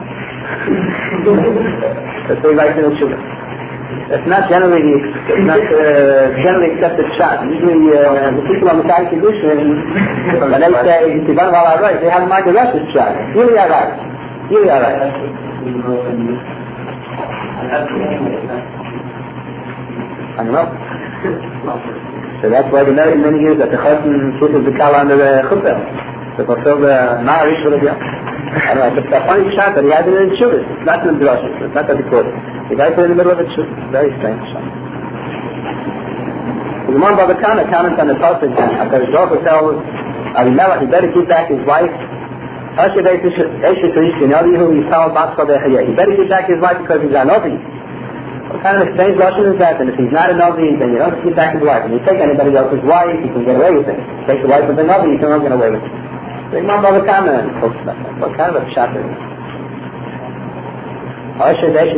Speaker 1: That's what he writes in the Shuvah. That's not generally accepted shot. Usually the people on the side of Kiddushin, when they say if you run away with our rights, they have in mind the rest of the shot. Really our rights. Really our rights. I don't know. So that's why the American many years that the Chassan kisses the Kala under the Chuppah. To fulfill the Ma'arish for the Yom. I don't know, it's a funny shot that he has it in Shuvah. It's not in the Rosh. It's not that he quoted. The guy put it in the middle of it. Very strange shot. The Gemara Bava Kama comments on the pasuk that HaKadosh Baruch Hu tells Avimelech he better keep back his wife. He better keep back his wife because he's a Novi. What kind of a strange Russian is that? And if he's not a Novi, then you don't keep back his wife. When you take anybody else's wife, you can get away with it. You take the wife of the Novi, you can't get away with it. So Imam Bava Kama talks about that. What kind of a shot is it? Well,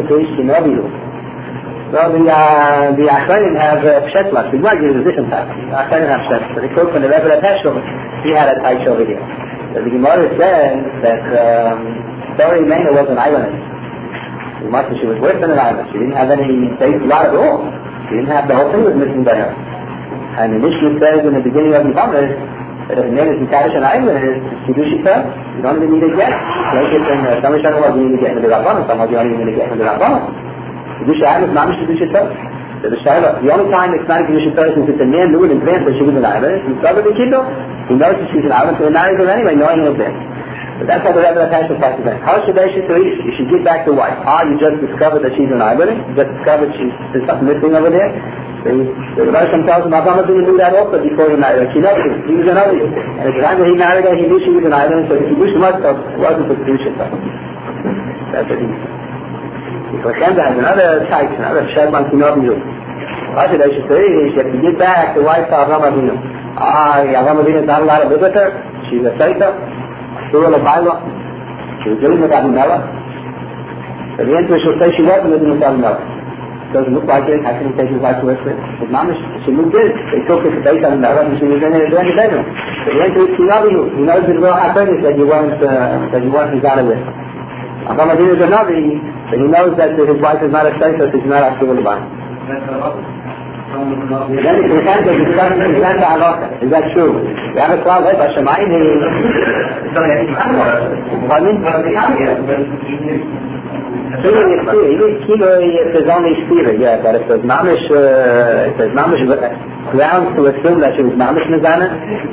Speaker 1: the Achronim have Pshetlas. The Gemara gives a different type. The Achronim have Pshetlas. So they quote from the Rebbe of Heschel, he had a type over here. So the Gemara says that Dori Mena was an islandist. She was worse than an island. She didn't have any base lot at all. She didn't have, the whole thing was missing by her. And the Mishnah says in the beginning of the Yevamos that if a man is in Kaddish an island, it's Kiddushi Torah. You don't even need to get. Like it's in some Mishnah, you need to get into the Rabbanon. Some of you don't even need to get into the Rabbanon. Kiddushi island is not Kiddushi Torah. the only time it's not a Kedusha person is if the man knew in advance that she was an Ivan. If he discovered the kiddo, he knows that she's an Ivan, so he marries her anyway, knowing in advance. But that's how the Rebbe Hashem talks about. How should they you should give back the wife? You just discovered that she's an Ivan, you just discovered there's something missing over there. The Rebbe Hashem tells him, Abraham didn't do that also before he married her. She knows it. He was an Ivan. And at the time that he married her, he knew she was an Ivan, so the Kedusha wasn't for Kedusha. That's what he said. Because then there's another type, another Shabbat Kinov Yud. Why should I say? She has to give back the wife to Avraham Avinu. Avraham Avinu is not allowed to live with her. She's a Saita. She's a Baila. She was living with Avimelech. At the end of it, she'll say she wasn't living with Avimelech. Doesn't look like it. How can he take his wife to live with? His mom, she moved in. They took her to Beit Avimelech and she was in the bedroom. At the end of it, he knows it will happen that you weren't his daughter with. Avraham Avinu is a Navi, but he knows that his wife is not a Saita, so she's not actually the wife. Then it depends on the halacha. Is that true? We have a cloud like Hashemayim. Pardon me? If there's only Shpira, yeah, but if there's mamish grounds to assume that she was mamish Nizana,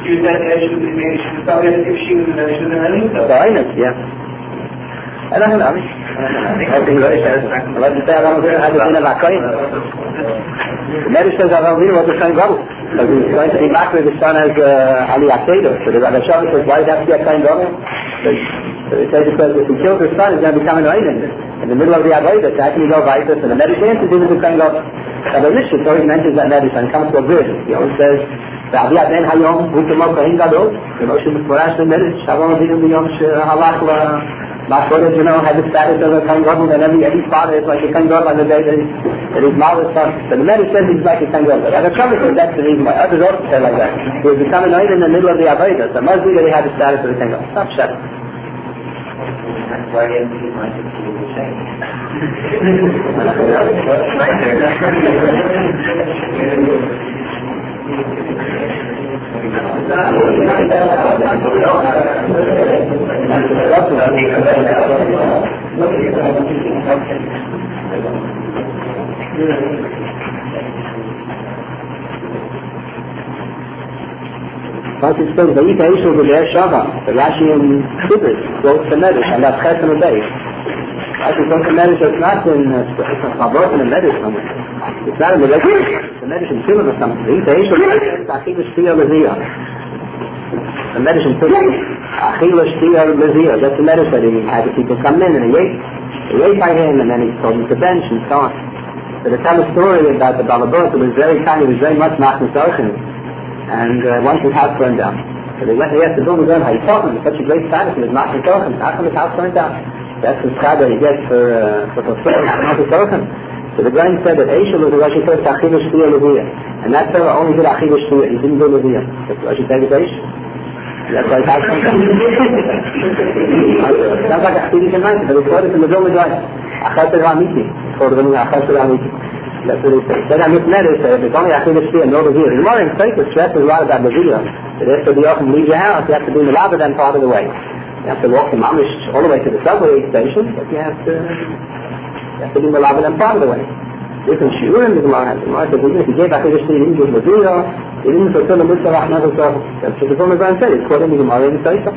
Speaker 1: yeah. I don't know. Let's say Avraham Avinu had been a Makoyim. The Medrash says Avraham Avinu was the son Gadol. So he's going to be back with his son as Ali Akedo. So the Rebbe Hashem says, why does that have to be a son Gadol? So it says because if he kills his son, he's going to become an Oinen. In the middle of the Avodah, so how can he go Vaitas? And the Medrash answers him as a son Gadol. So the Rishon always mentions that Medrash and it comes to a bridge. He always says, ועדי עדיין היום הוא כמו כהן גדול, כמו שמפורש במדרש, אברהם אבינו ביום שהלך Mashkodet, had the status of a Kohen Gadol, and every father is like a Kohen Gadol on the day that his mother son. So the Medrash says he's like a Kohen Gadol. And the Shabbos says that's the reason why. Others also say like that. He was becoming Oid in the middle of the Avodah. So must be that he had the status of a Kohen Gadol. Stop shut. That's why he has to give my Once it says, Vayita Yishu V'Le'er Shava, the Rashi in Kibbutz quotes the Medrash, and that's Ches and Obey. Rashi quotes the Medrash that's not in Chavot and the Medrash somewhere. It's not in the Medrash. The Medrash in Kibbutz or something. Vayita Yishu V'Le'er Achilu Shtiya L'Ziyah. The Medrash in Kibbutz, Achilu Shtiya L'Ziyah. That's the Medrash that he had the people come in and he ate by him and then he told him to bench and so on. So they tell a story about the Balabot. It was very kind, it was very much Nachman Sarchin. And once his house burned down. So they asked the builder how he taught him, such a great status, he was not in Torah, how come his house burned down? That's the schad that he gets for fulfilling not in Torah. So the Grand said that Eishel was the Rashi first Achilu Shtiya L'Ziyah. And that Torah only did Achilu Shtiya, he didn't do L'Ziyah. So the Rashi said it's Eishel. That's why his house burned down. Sounds like a Chsidish in mind, but it's quoted in the Vilna Gaon. Achasel Hamiti. It's called Achasel Hamiti. That's what he says. Then I'm looking at it, it's only Achilu Shtiya, no L'Ziyah. The more in faith, the stress is a lot about L'Ziyah. But after the often leave your house, you have to do the lava then part of the way. You have to walk the mamish all the way to the subway station, but you have to do the lava then part of the way. Different shiurim, the Gemara has. The Gemara says, if he gave Achilu Shtiya, he didn't give L'Ziyah, he didn't fulfill the mitzvah of Achnas L'Ziyah. That's what the Vilna Gaon said. It's quoting the Gemara in the Sefer.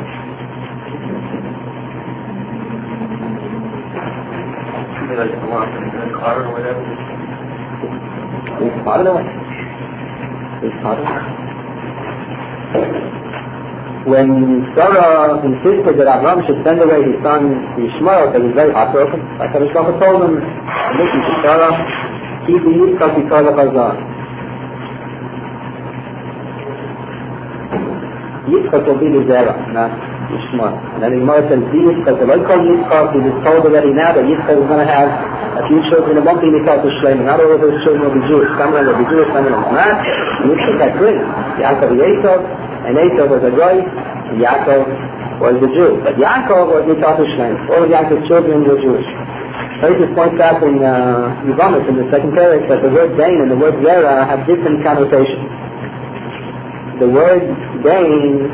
Speaker 2: Car or whatever.
Speaker 1: It's part of the way. It's part of the way. When Sarah insisted that Abraham should send away his son Yishmael, it was very heartbroken. Like Hakadosh Baruch Hu told him, listen to Sarah, keep the Yitzchak Yitzchak Chazar. Yitzchak will be the Zerah, not Yishmael. And then the Gemara says, Yitzchak, the Lord called Yitzchak, he was told already now that Yitzchak is going to have a few children, it won't be Yitzchak to Shleim, not all of those children will be Jewish. Some of them will be Jewish, some of them will not. Yitzchak had twins, Yaakov and Esau, and Esau was a Goy, and Yaakov was a Jew. But Yaakov was Yitzchak to Shleim. All of Yaakov's children were Jewish. Moses points out in Yevamos, in the second paragraph, that the word Dain and the word Zerah have different connotations. The word Dain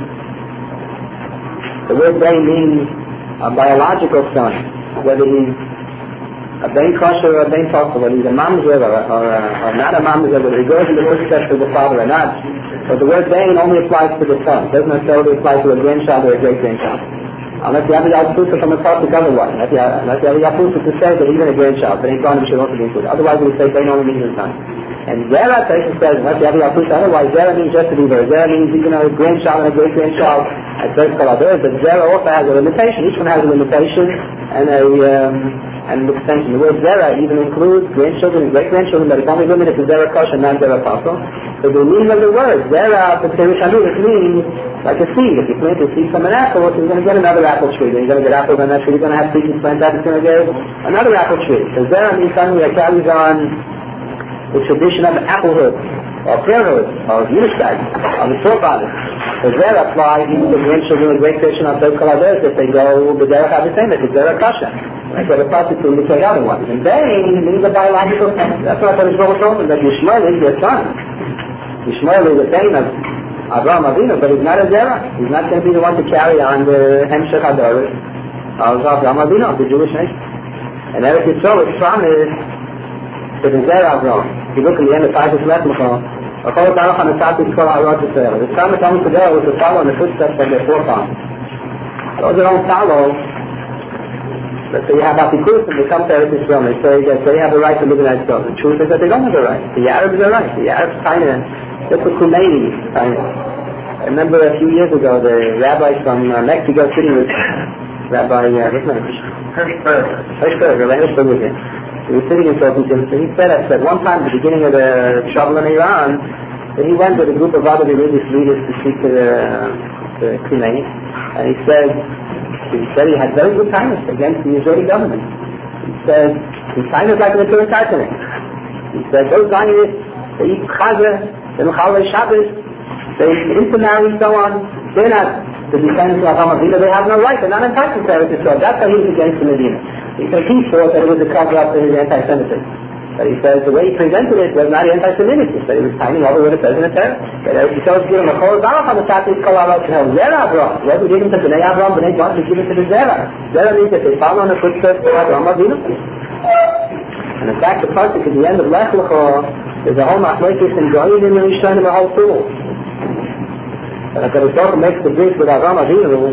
Speaker 1: means a biological son, whether he's a bein kosher or a bein possible, whether he's a mamzer or not a mamzer, whether he goes in the footsteps of the father or not. But the word bein only applies to the son. It doesn't necessarily apply to a grandchild or a great-grandchild. Unless you have the Yapusa from a Pasuk otherwise. Unless you have the Yapusa to say that even a grandchild, but ain't gone, should also be included. Otherwise we say bein only means his son. And Zera, Taisha says, unless you have the Yapusa otherwise, Zera means just to be there. Zera means you can have a grandchild and a great-grandchild. As Zera called others, but Zera also has a limitation. Each one has a limitation and an extension. The word Zera even includes grandchildren and great-grandchildren, but it's only limited to Zera Kosher, not Zera Apostle. So the meaning of the word, Zera, the Terush Hamid, it means like a seed. If you plant a seed from an apple, you're going to get another apple tree. Then you're going to get apples on that tree. You're going to have seeds and plant that, it's going to get another apple tree. So Zera means something that carries on the tradition of applehood, or parenthood, or Yiddishkeit, of the forefathers. So Zera applies even to grandchildren and great-grandchildren of those others if they go the Zera Chavisem, if it's Zera Kasha. Like the Pasuk to indicate otherwise. And bein means a biological son. That's what I was told him, that Yishmael is their son. Yishmael is a bein of Avraham Avinu, but he's not a Zera. He's not going to be the one to carry on the Hemshech Hadoros of Avraham Avinu, of the Jewish nation. And Eretz Yisrael is promised to the Zera Avraham. If you look at the end of Titus Lechmachah, the Psalmist only today was to follow in the footsteps of their forefathers. Those that don't follow, let's say you have Apikus and they come to Eretz Yisrael and they say that they have the right to live in Eretz Yisrael. The truth is that they don't have the right. The Arabs are right. The Arabs kind of, that's what Khomeini kind of. I remember a few years ago the rabbi from Mexico sitting with Rabbi Hirschberger. He was sitting and talking to him, so he said at one time at the beginning of the trouble in Iran, that he went with a group of other religious leaders to speak to the Khomeini, and he said he had very good kindness against the Israeli government. He said, his kindness like the Torah Testament. He said, those Zionists, they eat Chazah, they Mechalei Shabbos, they intermarry and so on, they're not the descendants of Avraham Avinu, they have no right, they're not entitled to Eretz Yisrael. That's why he was against the Medina. Because he thought that it was a cover-up to his anti-Semitism. But he says the way he presented it was not anti-Semitic, but he was timing over what it says in the Torah. That Eretz Yisrael is given a Chol Zarach on the top of his Kol Arot Shel Zera Avraham. What we give him to Bnei Avraham, Bnei God, we give him to the Zera. Zera means that they follow on the footsteps of Avraham Avinu. And in fact, the pasuk at the end of Lech Lecha, there's a whole machlokes in Goyim and Rishon and the whole tool. And if the Torah makes the bridge with Avraham Avinu,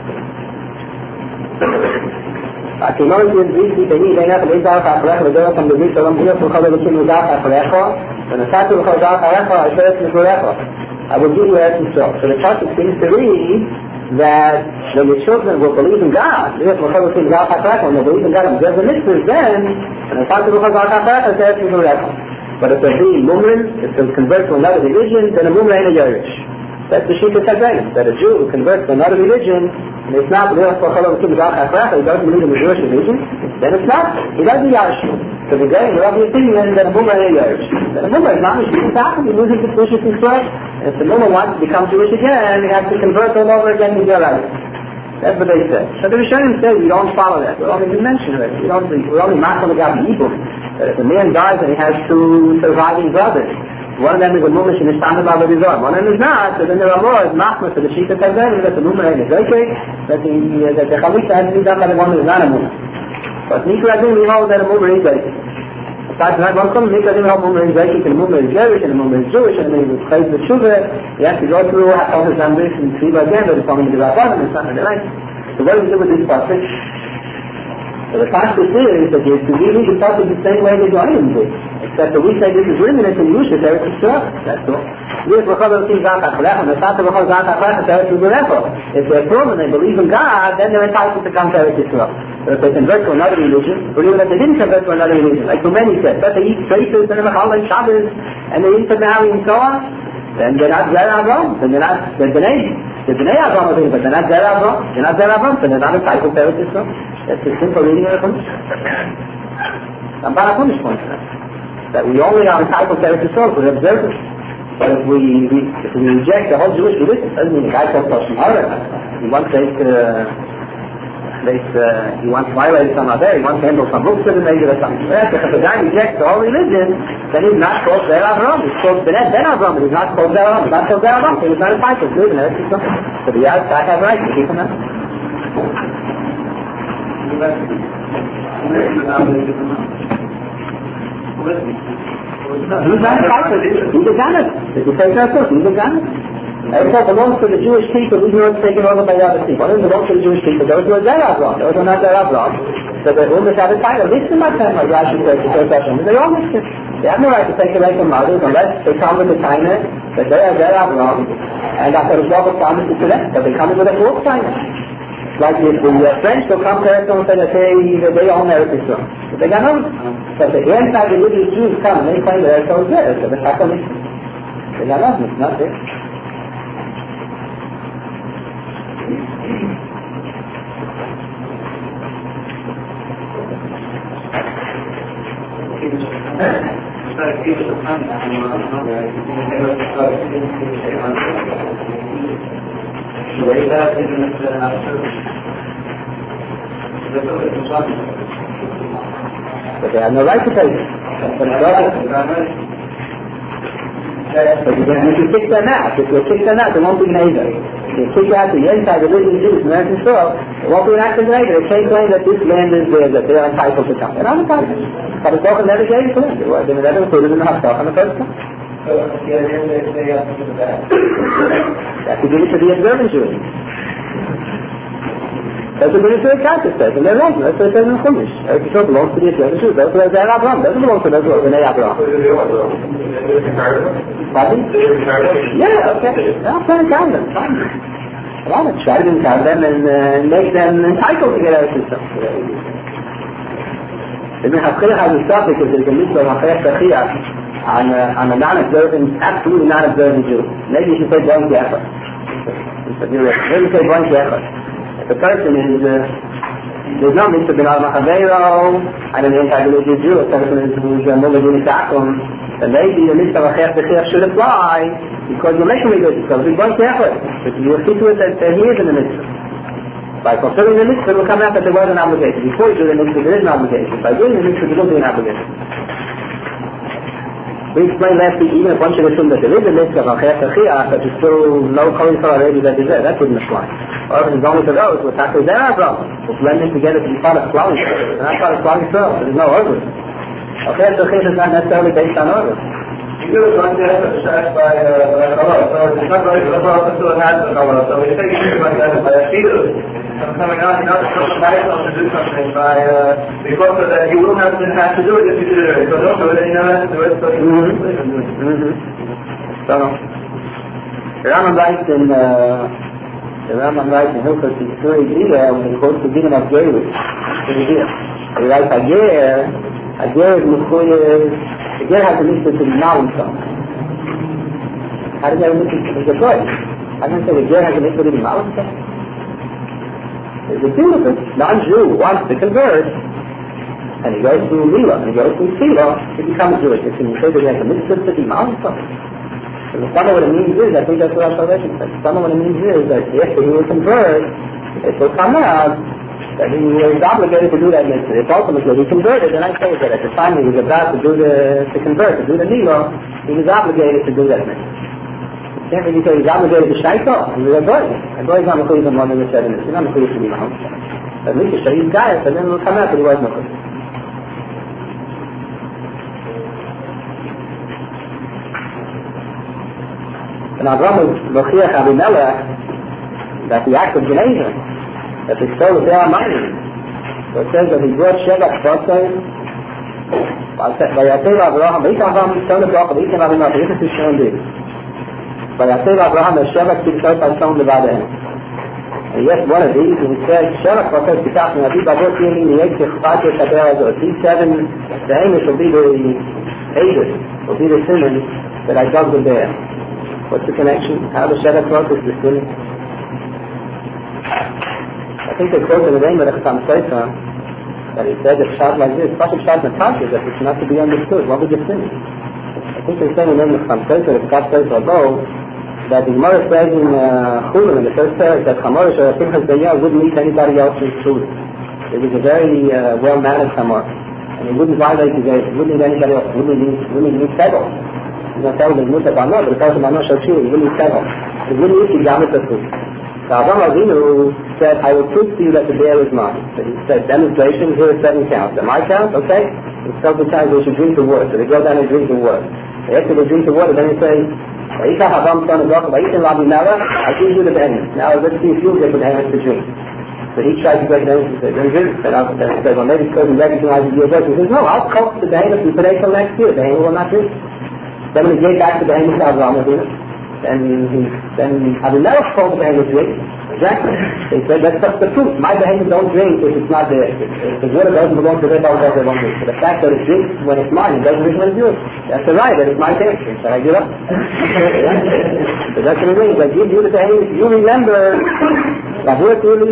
Speaker 1: הכינוי בידי ביני בינך ויזרח אחריך ודרך המביא שלום בריח ולכל אלוקים וזרח אחריך ונסעתי לכל זרח אחריך אשרת מגוריך. I will give you Eretz Yisrael. So the pasuk seems to read that when the children will believe in God, when they believe in God, there's a mitzvah then, and nesa'tu l'chol zrach achrecha Eretz Miguricha. But if they be Mumrin, if they convert to another religion, then a Mumra ain't a Yerush. That's the Shita Tagayim, that a Jew who converts to another religion, and it's not he doesn't believe in the Jewish religion, then it's not. He doesn't Yarush. So the guy, the Rabbi opinion, that a Mumra ain't a Yerush. Then a Mumra is not a Shita, he loses his Jewish flesh, and if the Mumra wants to become Jewish again, he has to convert all over again to Yerushalayim. That's what they say. So the Rishonim say we don't follow that. We don't even mention it. We're only not going to get evil. That if a man dies and he has two surviving brothers, one of them is a mumish and is standard by the Rizor. One of them is not, so then there are more as machmas to the Shita Tazan, that the Mumra is okay, that the Chalitza has to be done by the one who is not a Mumra. But Nikra Adin, we hold that a Mumra is okay. Aside from that, one comes, Nikra Adin, how Mumra is okay, and the Mumra is Jewish, and the Mumra is Jewish, and the Mumra is Chayz the Shuvah, he has to go through all his numbers and see again, that it's only the Rabbanim, it's not the right. So what do we do with this passage? So the passage is that you have to read the passage the same way the Goyim do. Except that we say this is written in Yusha, Eretz Yisrael. That's all. If they're proven they believe in God, then they're entitled to come to Eretz Yisrael. But if they convert to another religion, or even if they didn't convert to another religion, like so many said, that they eat traces and Mechalei Shabbos, and they intermarry and so on, then they're not Zera Avraham, then they're Bnei Avraham, but they're not Zera Avraham, so they're not entitled to Eretz Yisrael. That's the simple reading of the Chumash. Ramban HaChumash points out that we only are entitled to Eretz Yisrael for the observers. But if we reject the whole Jewish religion, it doesn't mean the guy calls Lashon Hara. He wants to he wants to violate some other, he wants to handle some books with him, maybe or something. If the guy rejects the whole religion, then he's not called Zera Avraham. He's called Ben Avraham, but he's not called Zera Avraham. He's not called Zera Avraham, so he's not entitled to live in Eretz Yisrael. So the Yad have right to keep him out. He's not entitled. He's a Ganef. If you take that he's a Ganef. It belongs to the Jewish people, even though it's taken over by the other people. It belongs to the Jewish people. Those who are there Avram. Those who are not there Avram. So the Ummah have a title. This is my time, like Rashi says, the first Hashem. They all mix it. They have no right to take away from others unless they come with the China that they are there Avram. And after the job of promises to them, but they come with a fourth China. Like the French will come to us and say that they own Eretz Yisrael. But they got no. So the anti-religious Jews come and they claim that Eretz Yisrael is there. So they have to listen. They got nothing. It's not there. But they have no right to take it. But if you kick them out, they won't be an Eidah. If you kick out the anti-religious Jews in Eretz Yisrael, it won't be an act of an Eidah. They can't claim that this land is theirs, that they're entitled to come. They're not entitled. But the Torah never gave it to them. They were never included in the Haftarah in the first time.
Speaker 2: So, they have to give it back.
Speaker 1: They have to give it to the observant Jews. That's what the Israel Council says, and they're right. That's what it says in the Chumash. Eretz Yisrael belongs to the observant Jews. That's what it says in Abraham. It doesn't belong to those who are Bnei Abraham. Pardon? Yeah, okay. I'll try to count them. Fine. Well, I'll try to count them and make them entitled to get Eretz Yisrael. Ibn Hafkhir has a topic because there's a mitzvah of Hafkhir Tachiyah on a non-observant, absolutely non-observant Jew. Maybe you should say Boink Yechad. Maybe you say Boink Yechad. If a person is, there's no mitzvah bin al-Machavero and an anti-religious Jew, a person who's a Mullah Takum, then maybe the mitzvah of Hafkhir Tachiyah should apply because you're making religious. So it's Boink Yechad. But you will see to it that he is in the mitzvah. By fulfilling the mitzvah, it will come out that there was an obligation. Before you do the mitzvah, there is an obligation. By doing the mitzvah, there will be an obligation. We explained last week, even if one should assume that there is a mitzvah of Hafkhir Tachiyah, but there's still no Kol Yisrael already that is there. That wouldn't apply. Or if it's only for those, we're talking there Abraham. We're blending together to be part of Klal Yisrael. They're not part of Klal Yisrael. There's no order. Hafkhir Tachiyah is not necessarily based on order.
Speaker 2: You do it like that, it's shot by Allah. So it's not right for the Prophet to have the Allah. So we take it like that by a feeder. Coming out, you're not supposed to do something by, because of that, you will have to do it if you do it. So don't do it, and you don't have to do it, so you will
Speaker 1: So, the Rambam writes in Hilchos Yisuri Gila, when he quotes the Dinam of Gerus, he writes, Ager is Mukhoyev, the Ger has a mitzvah to be now himself. How does that have a mitzvah? It's a choice. I can say the Ger has a mitzvah to be now himself. There's a deal with it. Non-Jew wants to convert, and he goes through Mila, and he goes through Tila, he becomes Jewish. Can you say that he has a mitzvah to be now himself? And some of what it means is, I think that's what our salvation says. Some of what it means is that if he will convert, it will come out that he was obligated to do that mitzvah. If ultimately he converted, then I say that at the time he was about to convert, to do the Nilo, he was obligated to do that mitzvah. You can't really say he's obligated to Shaito. He's a goy. A goy is not mechuyev in one of the 7 minutes. He's not mechuyev to be mahon. At least you say he's diet, and then it will come out that he was mechuyev. And Avraham was Mochiach Abimelech that the act of Geneva, that they stole their money. So it says that he brought Shevach Bosai, Vayatev Avraham, Avraham stole the block of Yisrael Abimelech, this is shown this. Vayatev Avraham, the Shevach Bosai by stone Levadeh. And yes, one of these, and he says, Shevach Bosai, Pitach, and Abib Avot Yemini, Yekich, Chvatir, Kaber Azot. These 7, the Amish will be the Aedis, will be the sinners that I dug the bear. What's the connection? How the Shevach process is sinning? I think they quote in the name of the Chassam Sofer that he said that shot like this, Pasuk shot Natasha, that it's not to be understood. What was the sin? I think they say in the name of the Chassam Sofer, the Chassam Sofer above, that the Gemara says in Chulun, in the first parak, that Chamorish or Pinchas Benyah wouldn't eat anybody else's food. It was a very well-mannered Chamor. And he wouldn't violate his age, wouldn't eat anybody else, wouldn't eat Tegel. He's not telling him Musa Bano, but he tells him Bano Shachur, he wouldn't eat Tegel. He wouldn't eat the Gamet of food. Avraham Avinu said, I will prove to you that the bear is mine. So he said, demonstration, here are 7 counts. At my count, okay, it's 7 times they should drink the water. So they go down and drink the water. After they drink the water, then they say, Vayikach Avram son of Rachel, Vayikach Rabbi Nara, I give you the behemoth. Now let's see if you get the behemoth to drink. So he tried to get the behemoth to say, very good. Then he said, well, maybe because he recognizes your voice. He says, no, I'll coax the behemoth from today till next year. The behemoth will not drink. Then when he gave back the behemoth to Avraham Avinu, then Avimelech told the behemoth to drink. Exactly. They said, that's the proof. My behemoth don't drink if it's not there. If the water doesn't belong to the behemoth, it won't drink. So the fact that it drinks when it's mine, it doesn't drink when it's yours. That's the right, that it's my territory. So I give up. So that's what it means. I give you the behemoth. You remember, that's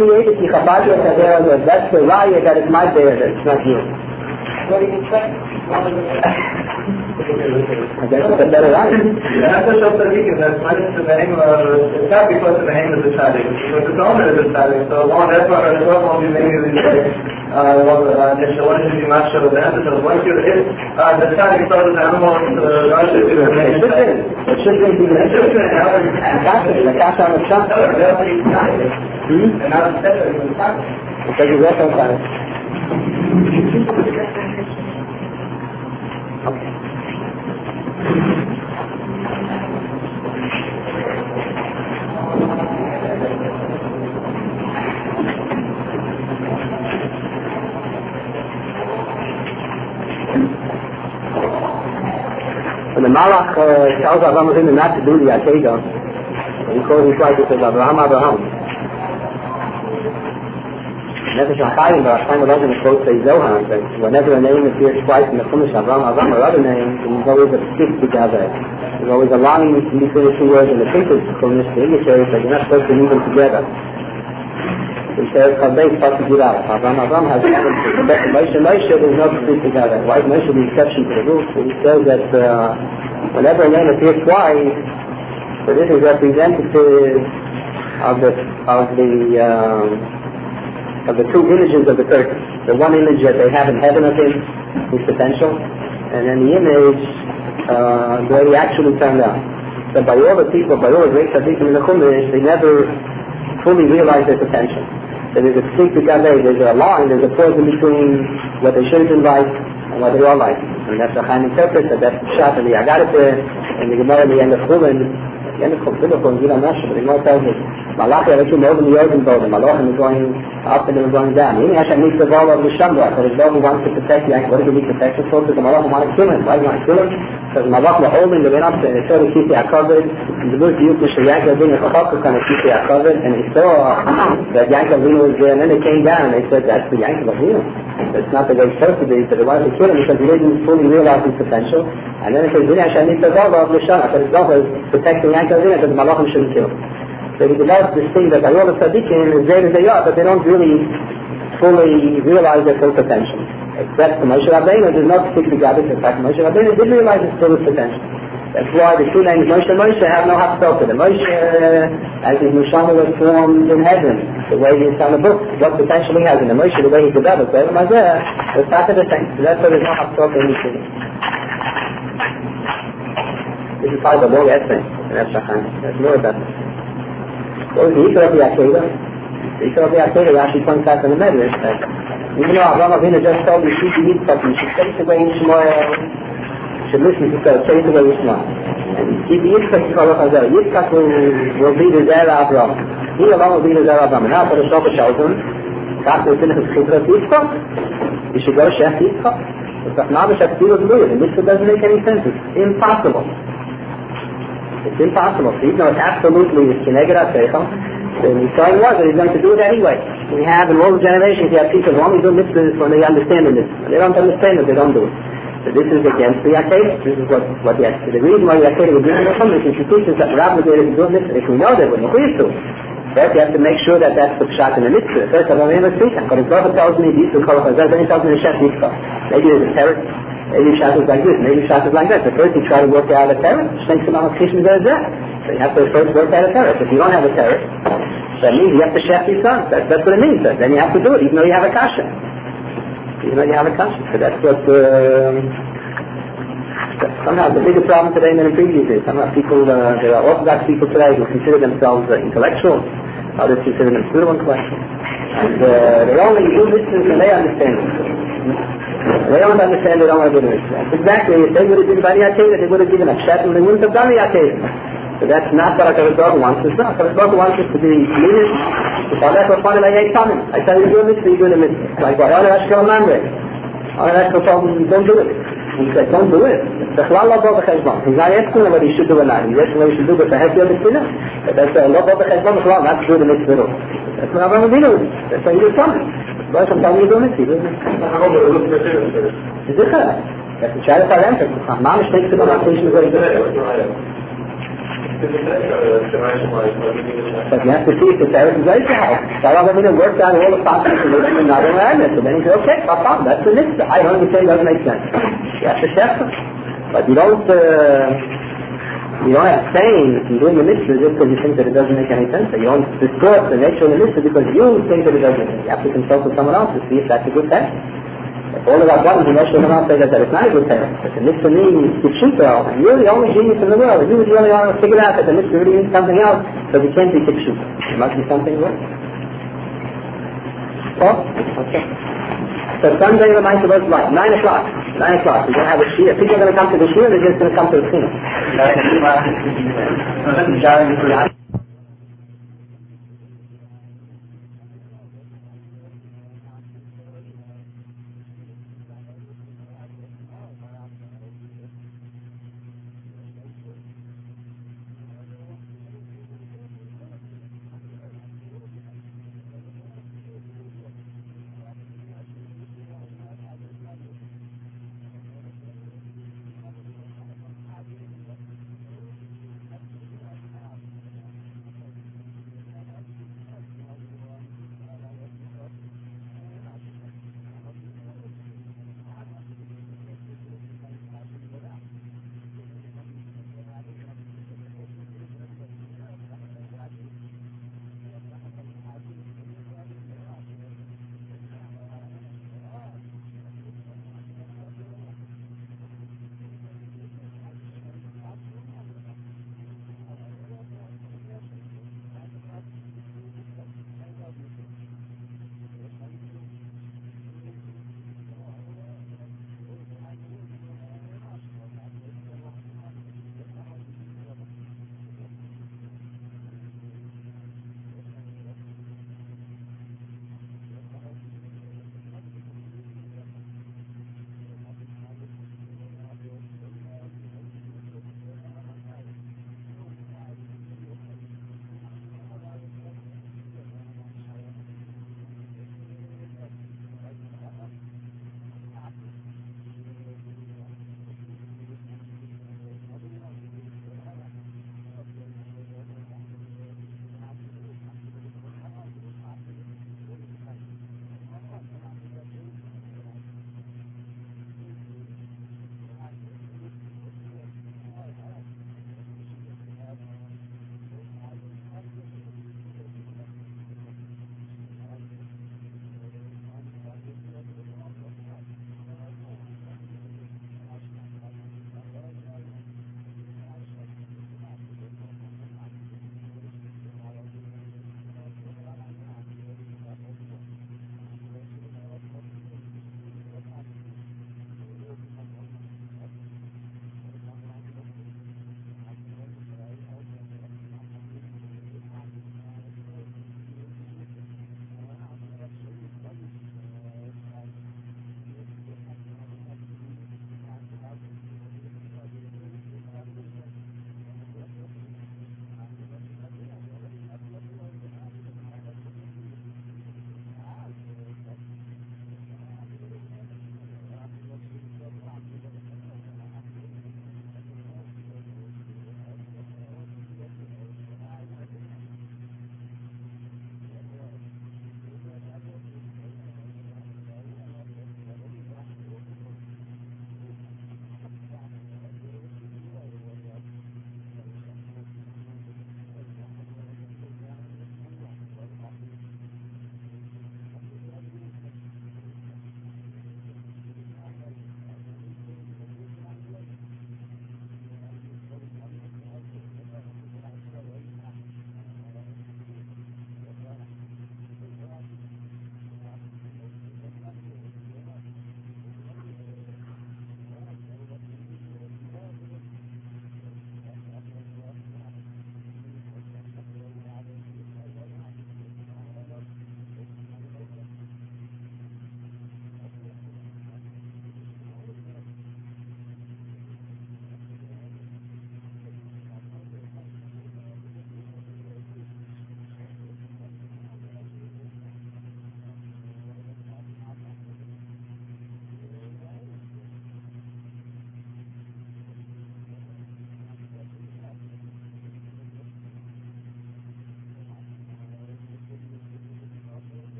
Speaker 1: the right that it's my territory, that it's not yours.
Speaker 3: What do you expect?
Speaker 1: I guess it's a better right.
Speaker 2: That's the shop that we can, that's not just the behemoth, it's not because the behemoth is decided, because the owner is decided. So one, that's why the shop won't be making this one should be much of the answer. So once you're deciding so the animal,
Speaker 1: it should be the cash on the shop. Because you reconcile it. Okay. When the Malach tells Avraham Avinu not to do the Akedah, he calls him twice, he says, Avraham. Nefesh HaChaim, but Chaim Elazar quotes a Zohar, that whenever a name appears twice in the Chumash, Avraham or other names, there's always a stick together. There's always a line between the 2 words in the Pinkus Chumash, the English area, but you're not supposed to leave them together. He says, Chavdei starts to get out. Avraham has Moshe, there's no stick together. Why is Moshe the exception to the rule? So he says that whenever a name appears twice, so this is representative of the 2 images of the curtain. The one image that they have in heaven of him, his potential, and then the image where he actually turned out. So by all the people, by all the great tzaddikim in the Chumash, they never fully realize their potential. So there's a distinct gabe, there's a line, there's a pause in between what they should have been like and what they are like. And that's the Chaim interprets, and that's the Pshat and the Agadah and the Gemara in the end of Chulin. The end of Chulin, you don't know, but the Gemara tells us, Malach Yerushu more than the Yodim Bodin. Malachim is going up and they're going down. Even Hashem needs the wall of the Shambra. So the Yodim wants to protect the Yankee. What does he need protection for? Because the Malachim want to kill him. Why do you want to kill him? Because the Malachim are holding the Venus and they saw the Kisi HaKavod. And the Bush used the Yankee being a Chachok kind of Kisi HaKavod. And he saw that Yankee Avinu was there. And then they came down and they said, that's the Yankee Avinu. That's not the way it's supposed to be. So they wanted to kill him because he didn't fully realize his potential. And then it says, Hashem needs the wall of the Shambra. So the Zohar is protecting Yankee Avinu because the Malachim shouldn't kill him. So he develops this thing that by all the tzaddikim, as great as they are, but they don't really fully realize their full potential. Except for Moshe Rabbeinu, there's no particular gathering. In fact, Moshe Rabbeinu did realize his full potential. That's why the 2 names Moshe and Moshe have no haftarah to them. Moshe, as his Neshama was formed in heaven, the way he is on the book, what potential he has, and the Moshe, the way he develops, so everyone there, was part of the thing. So that's why there's no haftarah to anything. This is part of the long essay, that's more about it. So the Yikra of the Akedah, Rashi points out in the Medrash that even though Avraham Avinu just told you should be Yitzchak, you should face away Ishmael, you should listen to God, face away Ishmael. And keep Yitzchak Yitzchak will be the Zera Avraham. He alone will be the Zera Avraham. And now for the Shofar Shalzim, after we finish the Chidrat Yitzchak, you should go Shech Yitzchak. But now the Shech Yitzchak will do it. The mitzvah doesn't make any sense. It's impossible. It's impossible. So even though it's absolutely Kineged HaSeichel, the Yisrael was that he's going to do it anyway. We have in all the generations, you have people who only do mitzvahs when they understand the mitzvah. When they don't understand it, they don't do it. So this is against the Akedah. This is what the Akedah. The reason why the Akedah would do it is she teaches that we're obligated to do this. If we know that, we're not to. First, you have to make sure that that's the pshat in the mitzvah. First, I don't even speak. But if God tells me these two colors, then he tells me the Shech Yitzchak. Maybe there's a terror. Maybe Shat is like this, maybe Shat is like that. So first you try to work out a terror, so you have to first work out a terror. If you don't have a terror, that means you have to shech your son. That's what it means. Then you have to do it, even though you have a kasha. So that's what somehow the bigger problem today than in previous days. Somehow people, there are Orthodox people today who consider themselves intellectual, How does he say them? It's a one question. And they only do mitzvahs when they understand it. They don't understand, they don't want to do the mitzvah. Exactly, if they would have been Bani Ateva, they would have given a shet and they wouldn't have done the Ateva. So that's not what HaKadosh Baruch Hu wants us to do. HaKadosh Baruch Hu wants us to be leaders. If I let one like eight coming, I tell you to do a mitzvah, you do the mitzvah. Like what? Only Ashkel Mamre. Only Ashkel told him, don't do it. He said, don't do it. The Chalal Lo Bo B'Cheshbon. He's not asking him what he should do or not. He's asking what he should do, but to have the mitzvah. But that's Lo Bo B'Cheshbon Chalal, not to do the mitzvah. That's what Avraham Avinu is. That's what he was coming. But sometimes you do it, he does it. Is it correct? That's the child of our answer. Mom is taking the application of what he does. But you have to see if the Sarah is right now. Sarah Avinu worked out all the factors and they're not around it. So then he said, okay, that's the mitzvah. I don't understand, it doesn't make sense. You have to check them. But you don't abstain from doing the mitzvah just because you think that it doesn't make any sense. You don't distort the nature of the mitzvah because you think that it doesn't. You have to consult with someone else to see if that's a good test. If all of our brothers and someone else say that it's not a good test, that the mitzvah means kipshuta, and you're the only genius in the world, and you the only one who figured out that the mitzvah really means something else, so it can't be kipshuta. It must be something worse. Okay. So Sunday the night was like 9 o'clock. 9 o'clock. We're going to have a shiur. People are going to come to the shiur, they're just going to come to the cinema.